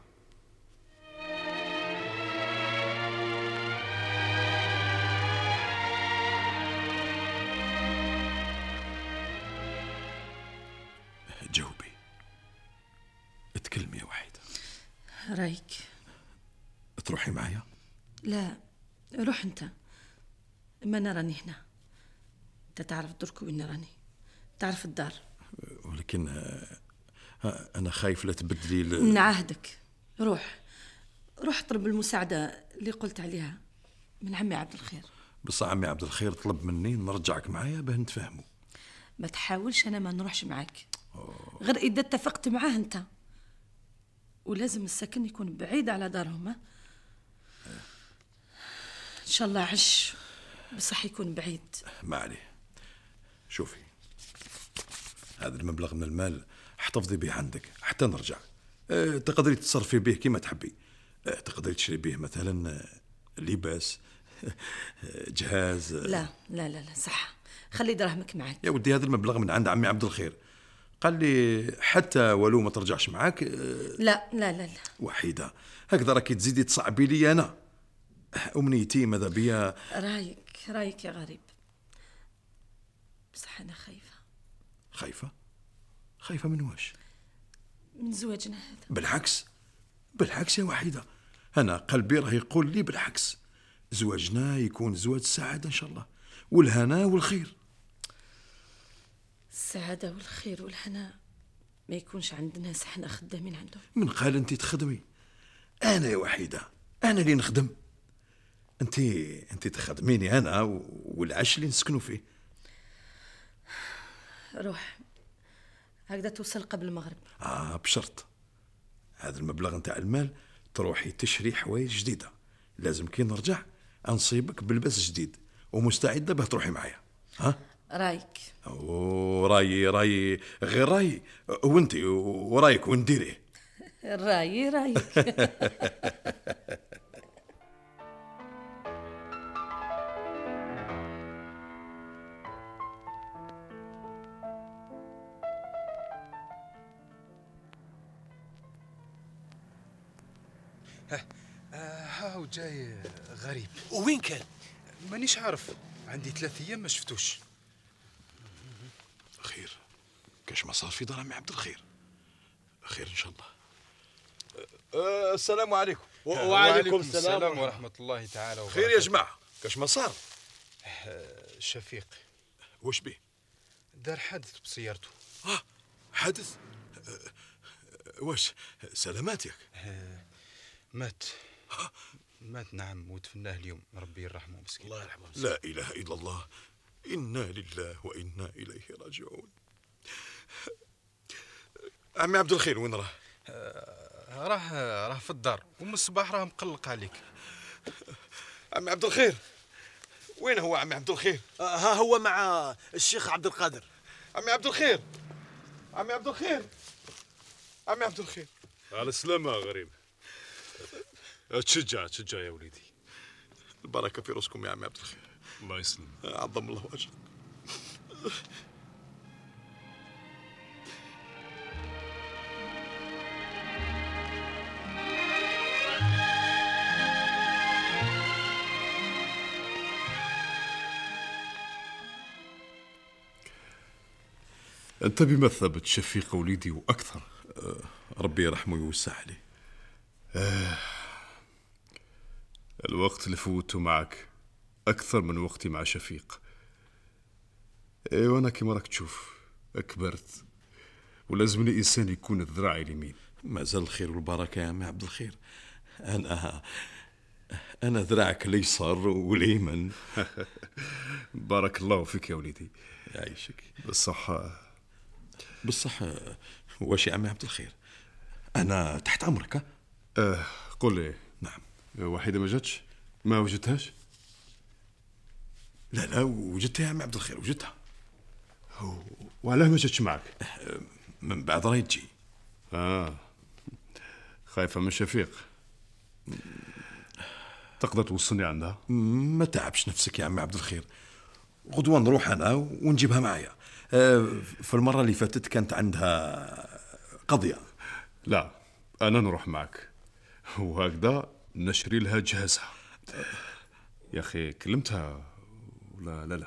جاوبي، اتكلمي يا وحيدة. رايك تروحي معايا؟ لا، روح انت، ما انا راني هنا. انت تعرف درك وين راني، تعرف الدار. ولكن انا خايف لا تبدلي ل... نعهدك، روح روح طلب المساعده اللي قلت عليها من عمي عبد الخير. بصح عمي عبد الخير طلب مني نرجعك معايا باه نتفاهموا. ما تحاولش انا ما نروحش معاك، غير اذا اتفقت معاه انت، ولازم السكن يكون بعيد على دارهم. ها؟ ان شاء الله عش بصح يكون بعيد. ما عليه. شوفي، هذا المبلغ من المال احتفظي به عندك حتى نرجع. اه تقدري تتصرفي به كما تحبي. اه تقدري تشري به مثلا لباس، جهاز. لا لا لا لا صح، خلي دراهمك معك. يا ودي هذا المبلغ من عند عمي عبد الخير، قال لي حتى ولو ما ترجعش معاك. لا لا لا لا وحيدة، هكذا راكي تزيدي تصعبي لي انا امنيتي ماذا بيا. رايك رايك يا غريب، بصح انا خايفه. خايفه؟ خايفه من واش؟ من زواجنا هذا. بالعكس بالعكس يا وحيدة، انا قلبي راه يقول لي بالعكس، زواجنا يكون زواج سعاده ان شاء الله، والهنا والخير. السعاده والخير والهنا ما يكونش عند ناس احنا خدامين عندهم. من قال انت تخدمي؟ انا يا وحيدة انا اللي نخدم، انت انت تخدميني انا والعش اللي نسكنوا فيه. روح هكذا توصل قبل المغرب. اه بشرط هذا المبلغ نتاع المال تروحي تشري حوايج جديده، لازم كي نرجع انصيبك بلبس جديد ومستعده باه تروحي معايا. ها رايك؟ ورايي رايي غير رايي، وانت ورايك وين ديريه؟ رايي رايك. هاو جاي غريب. وين كان؟ مانيش عارف، عندي ثلاث ايام ما شفتوش. خير، كاش ما صار في دار عمي عبد الخير؟ خير ان شاء الله. أه السلام عليكم. وعليكم السلام ورحمة الله تعالى وبركاته. خير يا جماعة، كاش ما صار؟ شفيق واش بيه؟ دار حادث بسيارته. اه حادث؟ أه واش سلامات ياك؟ مات مات نعم، ودفناه اليوم، ربي يرحمه مسكين. الله يرحمه. لا إله إلا الله، إنا لله وإنا إليه راجعون. عمي عبد الخير وين راه؟ آه راه راه في الدار، ومن الصباح راه مقلق عليك. عمي عبد الخير وين هو؟ عمي عبد الخير آه ها هو مع الشيخ عبد القادر. عمي عبد الخير عمي عبد الخير عمي عبد الخير. على السلامة غريب. تشجع تشجع يا وليدي. البركة في راسكم يا عمي عبد الخير. الله يسلم. عظم الله وجهك. أنت بمثابة شفيق وليدي وأكثر. أه ربي يرحمه ويوسع عليه. آه الوقت اللي فوته معك أكثر من وقتي مع شفيق. إيه وأنا كما راك تشوف أكبرت، ولازمني إنسان يكون الذراع اليمين. ما زال الخير والبركة يا عمي عبد الخير. أنا أنا ذراعك اليسار واليمن. بارك الله فيك يا وليدي. يعيشك. بالصحة بالصحة. واش يا عمي عبد الخير، أنا تحت أمرك. ها؟ آه قول لي. نعم. وحيدة ما جاتش؟ ما وجدتهاش؟ لا لا وجدتها يا عمي عبد الخير، وجدتها. وعلاه ما جاتش معك؟ من بعد راهي تجي. اه خايفة من شفيق. تقدر توصلني عندها؟ ما تعبش نفسك يا عمي عبد الخير، غدوة نروح أنا ونجيبها معايا. آه في المرة اللي فاتت كانت عندها قضية. لا أنا نروح معك، وهكذا نشري لها جهازها. يا أخي كلمتها ولا لا لا؟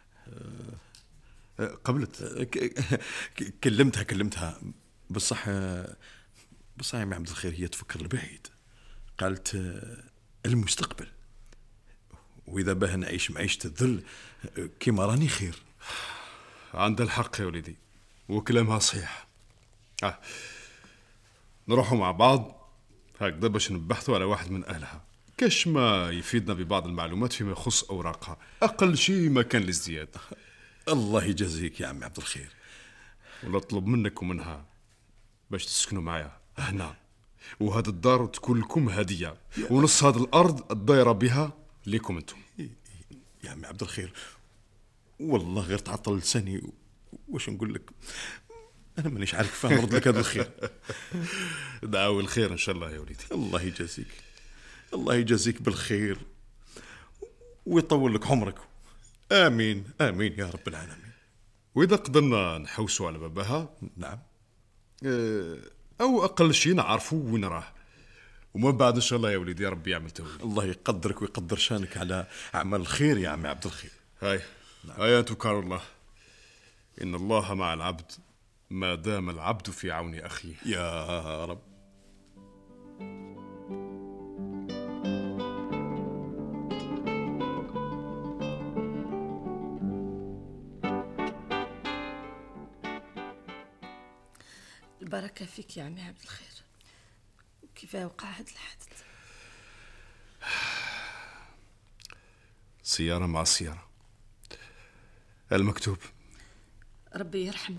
قبلت. كلمتها كلمتها بصح بصح يا عمي عبد الخير هي تفكر البعيد. قالت المستقبل، وإذا باه نعيش معيشة الذل كيما راني خير. عندها الحق يا وليدي، وكلامها صحيح. آه. نروحوا مع بعض هكذا باش نبحثوا على واحد من أهلها، كاش ما يفيدنا ببعض المعلومات فيما يخص أوراقها، أقل شيء ما كان الازدياد. الله يجازيك يا عمي عبد الخير. ولا أطلب منك ومنها باش تسكنوا معايا هنا، وهذا الدار تكون لكم هدية، ونص هذه الأرض الدايرة بها ليكم أنتم. يا عمي عبد الخير والله غير تعطل لساني، واش نقول لك، أنا مانيش عارف فاهم نرد لك هذا الخير. دعاوي الخير إن شاء الله يا وليدي. الله يجازيك، الله يجازيك بالخير ويطول لك عمرك. آمين آمين يا رب العالمين. وإذا قدرنا نحوسوا على باباها، نعم، أو أقل شيء نعرفوا وين راه، ومن بعد إن شاء الله يا وليدي ربي يعمل توفيق. الله يقدرك ويقدر شانك على أعمال الخير يا عمي عبد الخير. هاي نعم. هاي تذكر الله، إن الله مع العبد ما دام العبد في عون أخيه. يا رب. البركة فيك يا عمي عبد الخير. وكيف وقع هذا الحادث؟ سيارة مع سيارة، المكتوب. ربي يرحمه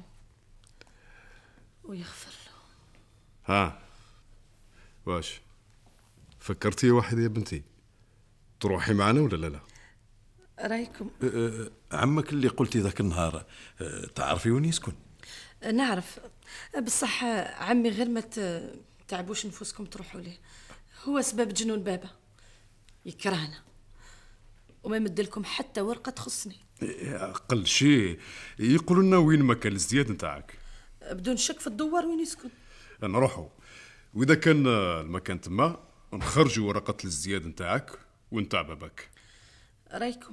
ويغفر له. ها واش فكرتي واحد يا بنتي تروحي معنا ولا لا لا؟ رايكم؟ أه عمك اللي قلتي ذاك النهار أه تعرفي وين يسكن؟ أه نعرف، بصح عمي غير ما تعبوش نفوسكم تروحوا ليه، هو سبب جنون بابا، يكرهنا وما يمدلكم حتى ورقة تخصني. أقل شيء يقولوا لنا وين مكان الازدياد نتاعك. بدون شك في الدوار وين يسكن. نروحوا، وإذا كان المكان تما نخرجوا ورقة الازدياد نتاعك ونتاع باباك. رايكم؟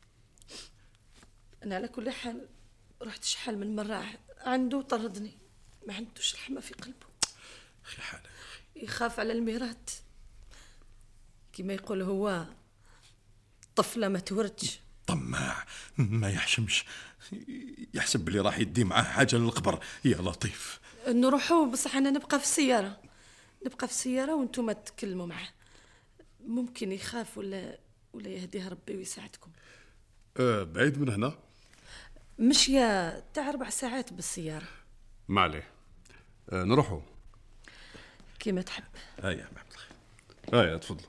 أنا على كل حال رحت شحال من مرة عنده طردني، ما عندوش رحمة في قلبه. أخي حالك يخاف على الميراث، كما يقول هو طفلة ما تورتش. طماع ما يحشمش، يحسب بلي راح يدي معاه حاجة للقبر. يا لطيف. نروحوا بصح أنا نبقى في السيارة، نبقى في السيارة وانتم تتكلموا معه، ممكن يخاف ولا ولا يهديه ربي ويساعدكم. أه بعيد من هنا؟ مشيا تاع أربع ساعات بالسيارة. ما عليه. أه نروحوا كيما تحب. هيا يا عبد الخير. هيا تفضلوا.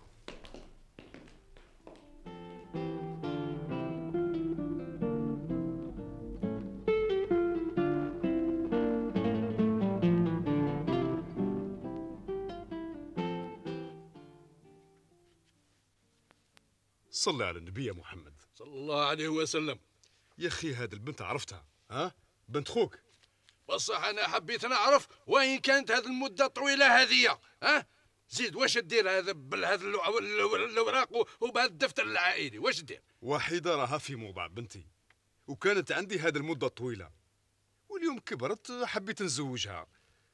صلي على النبي يا محمد صلى الله عليه وسلم. يا أخي هذه البنت عرفتها؟ ها؟ بنت خوك. بصح أنا حبيت نعرف وين كانت هذه المدة الطويلة هذه. ها؟ زيد واش دير هذا بهذا الأوراق وبهذا الدفتر العائلي واش دير؟ وحيدة راها في موضع بنتي، وكانت عندي هذه المدة الطويلة، واليوم كبرت حبيت نزوجها.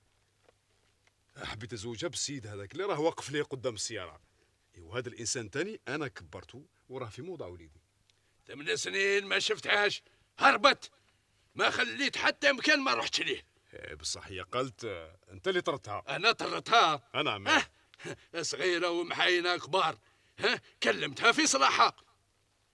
حبيت نزوجها بالسيد هذاك اللي راه واقف لي قدام السيارة، وهذا الإنسان تاني أنا كبرته وراه في موضع وليدي. ثمان سنين ما شفتهاش، هربت، ما خليت حتى مكان ما رحتش ليه. إيه بصح هي قالت أنت اللي طردتها. أنا طردتها؟ أنا عمي. أه صغيرة ومحاينة كبار، ها كلمتها في صلاحها.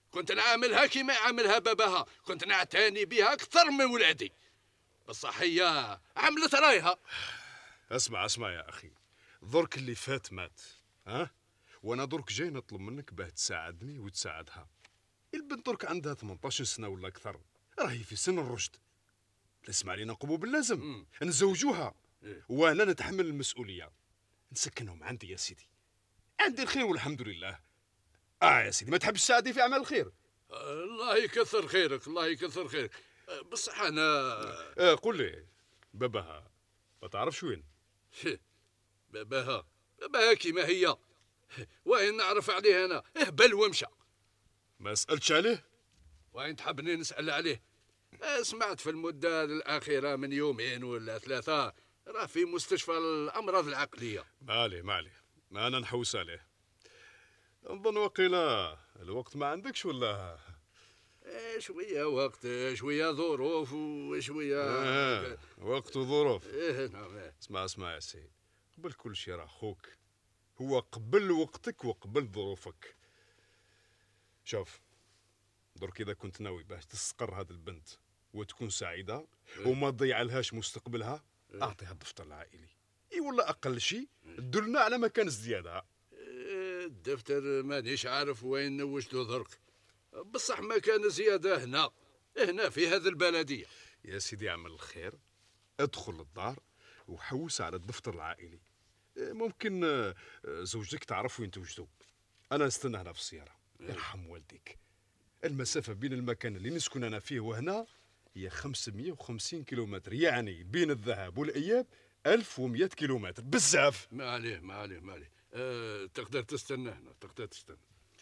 كنت نعاملها كيما يعاملها باباها، كنت نعتني بها أكثر من ولادي، بصح هي عملت رايها. اسمع اسمع يا أخي، درك اللي فات مات، ها؟ وأنا درك جاي نطلب منك باه تساعدني وتساعدها. البنت درك عندها ثمنطاش سنة ولا أكثر، راهي في سن الرشد. اسمع لي نقوموا باللازم، نزوجوها وأنا نتحمل المسؤولية، نسكنهم عندي يا سيدي، عندي الخير والحمد لله. اه يا سيدي، ما تحبش تساعدني في اعمال الخير؟ الله يكثر خيرك، الله يكثر خيرك، بصح انا آه قول لي باباها ما تعرفش وين؟ باباها باباها كيما هي، وين نعرف عليه انا؟ اهبل ومشى. ما سالتش عليه؟ وين تحبني نسال عليه؟ سمعت في المده الاخيره من يومين ولا ثلاثه راه في مستشفى الامراض العقليه. ما عليه ما عليه، ما انا نحوس عليه. نظن وقيلا الوقت ما عندكش ولا؟ إيه شويه وقت، شويه ظروف وشويه آه وقت وظروف. ايه نعم. اسمع اسمع يا سي، قبل كل شيء راه خوك، هو قبل وقتك وقبل ظروفك. شوف درك اذا كنت ناوي باش تستقر هذه البنت وتكون سعيده وما تضيع لهاش مستقبلها، اعطيها الدفتر العائلي، اي ولا اقل شيء دلنا على مكان ازديادها. الدفتر مانيش عارف وين نوجدو درك، بصح مكان زياده هنا هنا في هذه البلديه. يا سيدي اعمل الخير، ادخل للدار وحوس على الدفتر العائلي، ممكن زوجتك تعرف وين توجدوا. انا نستنى هنا في السياره. يرحم والديك، المسافه بين المكان اللي نسكن انا فيه وهنا هي خمسمائة وخمسين كيلومتر، يعني بين الذهاب والاياب ألف ومئة كيلومتر، بزاف. ما عليه ما عليه ما عليه، أه تقدر تستنى هنا، تقدر تستنى.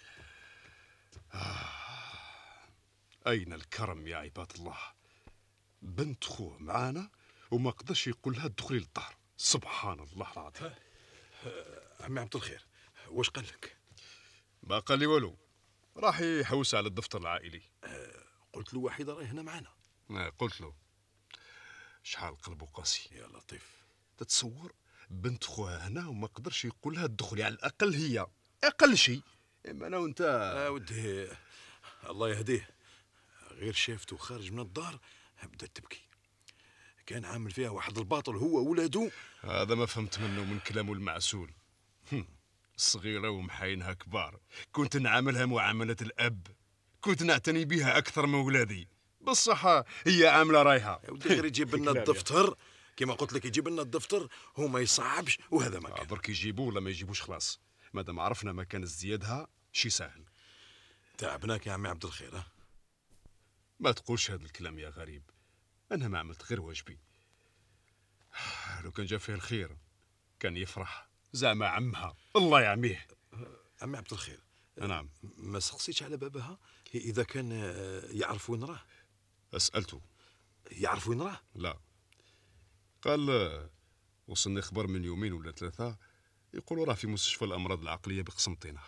آه. أين الكرم يا عباد الله؟ بنت خوه معانا وما قدرش يقول لها ادخلي للدار، سبحان الله العظيم. عمي عبد الخير واش قال لك؟ ما قال لي والو، راح يحوس على الدفتر العائلي. أه قلت له وحيدة راهي هنا معنا. آه قلت له شحال قلبه قاسي يا لطيف. تتصور بنت خوها هنا وما قدرش يقول لها ادخلي، على الاقل هي اقل شيء. اما انا وانت آه ودي الله يهديه، غير شافته خارج من الدار بدات تبكي، كان عامل فيها واحد الباطل هو وولادو. هذا ما فهمت منه من كلامه المعسول. صغيرة ومحاينها كبار، كنت نعاملها معاملة الأب، كنت نعتني بها أكثر من ولادي، بالصحة هي عاملة رايها. ودي غير يجيب لنا الدفتر كما قلت لك، يجيب لنا الدفتر، هو ما يصعبش وهذا ما كان. درك يجيبوه ولا ما يجيبوش خلاص، مادام عرفنا مكان ازديادها شي سهل. تعبناك يا عمي عبد الخير. ها ما تقولش هذا الكلام يا غريب، انا ما عملت غير واجبي. لو كان جا فيه الخير كان يفرح زعما عمها الله يعميه. عمي عبد الخير، نعم. ما سقسيتش على بابها اذا كان يعرف وين راه؟ اسالته يعرف وين راه؟ لا، قال وصلني خبر من يومين ولا ثلاثه يقولوا راه في مستشفى الامراض العقليه بقسنطينه.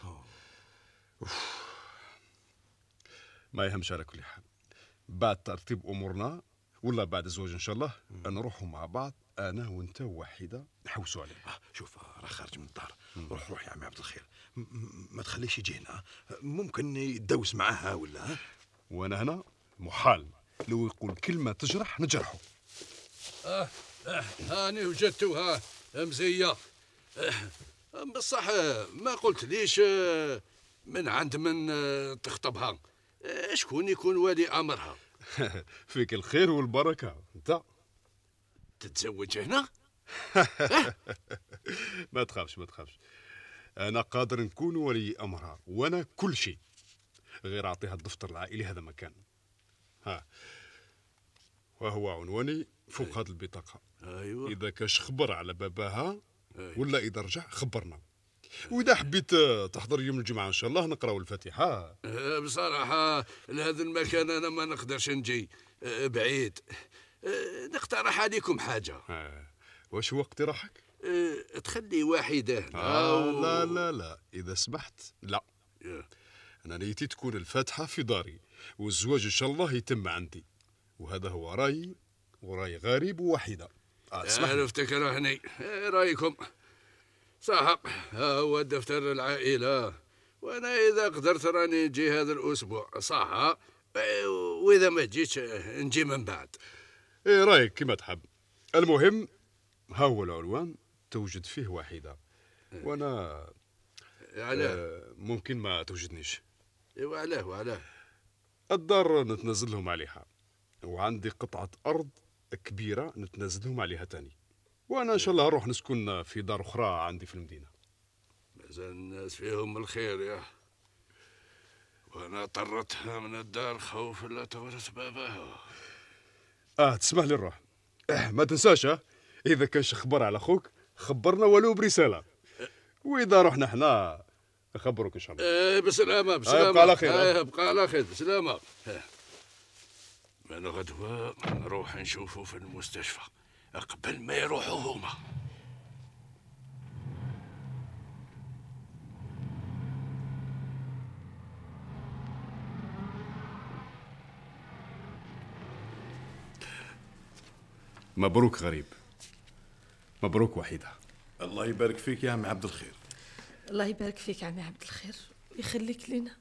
ما يهمش، على كل حال بعد ترتيب امورنا ولا بعد الزواج ان شاء الله نروحوا مع بعض انا وانت وحيده نحوسوا عليه. آه شوف راه خارج من الدار، روح روح يا عمي عبد الخير، ما تخليش يجي هنا، ممكن يتدوس معاها ولا. وانا هنا محال، لو يقول كلمه تجرح نجرحه. اه اه هاني وجدتوها مزيه. آه بصح ما قلت ليش من عند من تخطبها، شكون يكون ولي امرها؟ فيك الخير والبركه. انت تتزوج هنا؟ ما تخافش ما تخافش، انا قادر نكون ولي امرها وانا كل شيء، غير اعطيها الدفتر العائلي هذا مكان. ها وهو عنواني فوق هذه البطاقه. ايوه اذا كاش خبر على باباها أيوة. ولا اذا رجع خبرنا، واذا حبيت تحضر يوم الجمعه ان شاء الله نقراو الفاتحه. أه بصراحه لهذا المكان انا ما نقدرش نجي، أه بعيد. أه نقترح عليكم حاجه. آه. واش هو اقتراحك؟ أه تخلي واحده هنا. آه و... لا لا لا اذا سمحت لا. yeah. انا نيتي تكون الفاتحه في داري والزواج ان شاء الله يتم عندي، وهذا هو رايي وراي غريب ووحيده. آه عرفتك راهني. رايكم صح، ها هو دفتر العائله وانا اذا قدرت راني نجي هذا الاسبوع صح، واذا ما جيتش نجي من بعد. ايه رايك كما تحب. المهم ها هو العنوان توجد فيه وحيدة، وانا علاه آه ممكن ما توجدنيش. ايوا علاه وعلاه؟ الدار نتنازل لهم عليها، وعندي قطعة أرض كبيرة نتنازل لهم عليها تاني، وأنا إن شاء الله نروح نسكن في دار أخرى عندي في المدينة. مازال الناس فيهم الخير يا، وأنا طردتها من الدار خوف لا تورث باباها. آه تسمح لي نروح. آه ما تنساش آه إذا كان شي خبر على أخوك خبرنا ولو برسالة، وإذا رحنا احنا نخبروك إن شاء الله. آه بسلامة بسلامة. بقى على خير. آه بقى على خير بسلامة. آه. من غدوة نروح نشوفه في المستشفى قبل ما يروحوا هما. مبروك غريب، مبروك وحيدة. الله يبارك فيك يا عم عبد الخير. الله يبارك فيك عمي عبد الخير ويخليك لنا.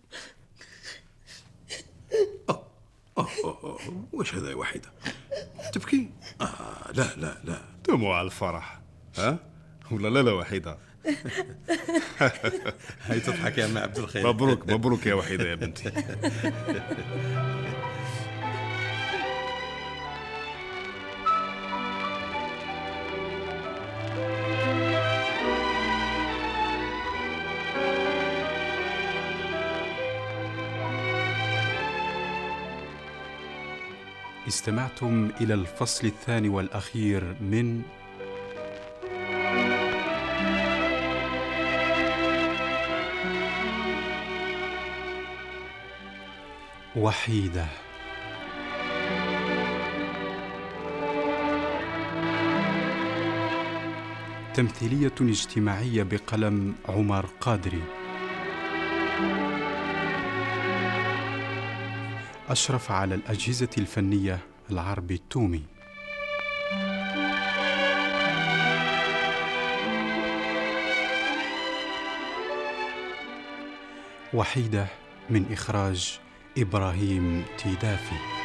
أوه أوه أوه واش هذا يا وحيدة؟ تبكي؟ آه لا لا لا دموع الفرح ها؟ ولا لا لا وحيدة؟ هاي تضحك يا عم عبد الخير. مبروك مبروك يا وحيدة يا بنتي. استمعتم إلى الفصل الثاني والأخير من وحيدة. تمثيلية اجتماعية بقلم عمر قادري. أشرف على الأجهزة الفنية العربي التومي. وحيدة من إخراج إبراهيم تيدافي.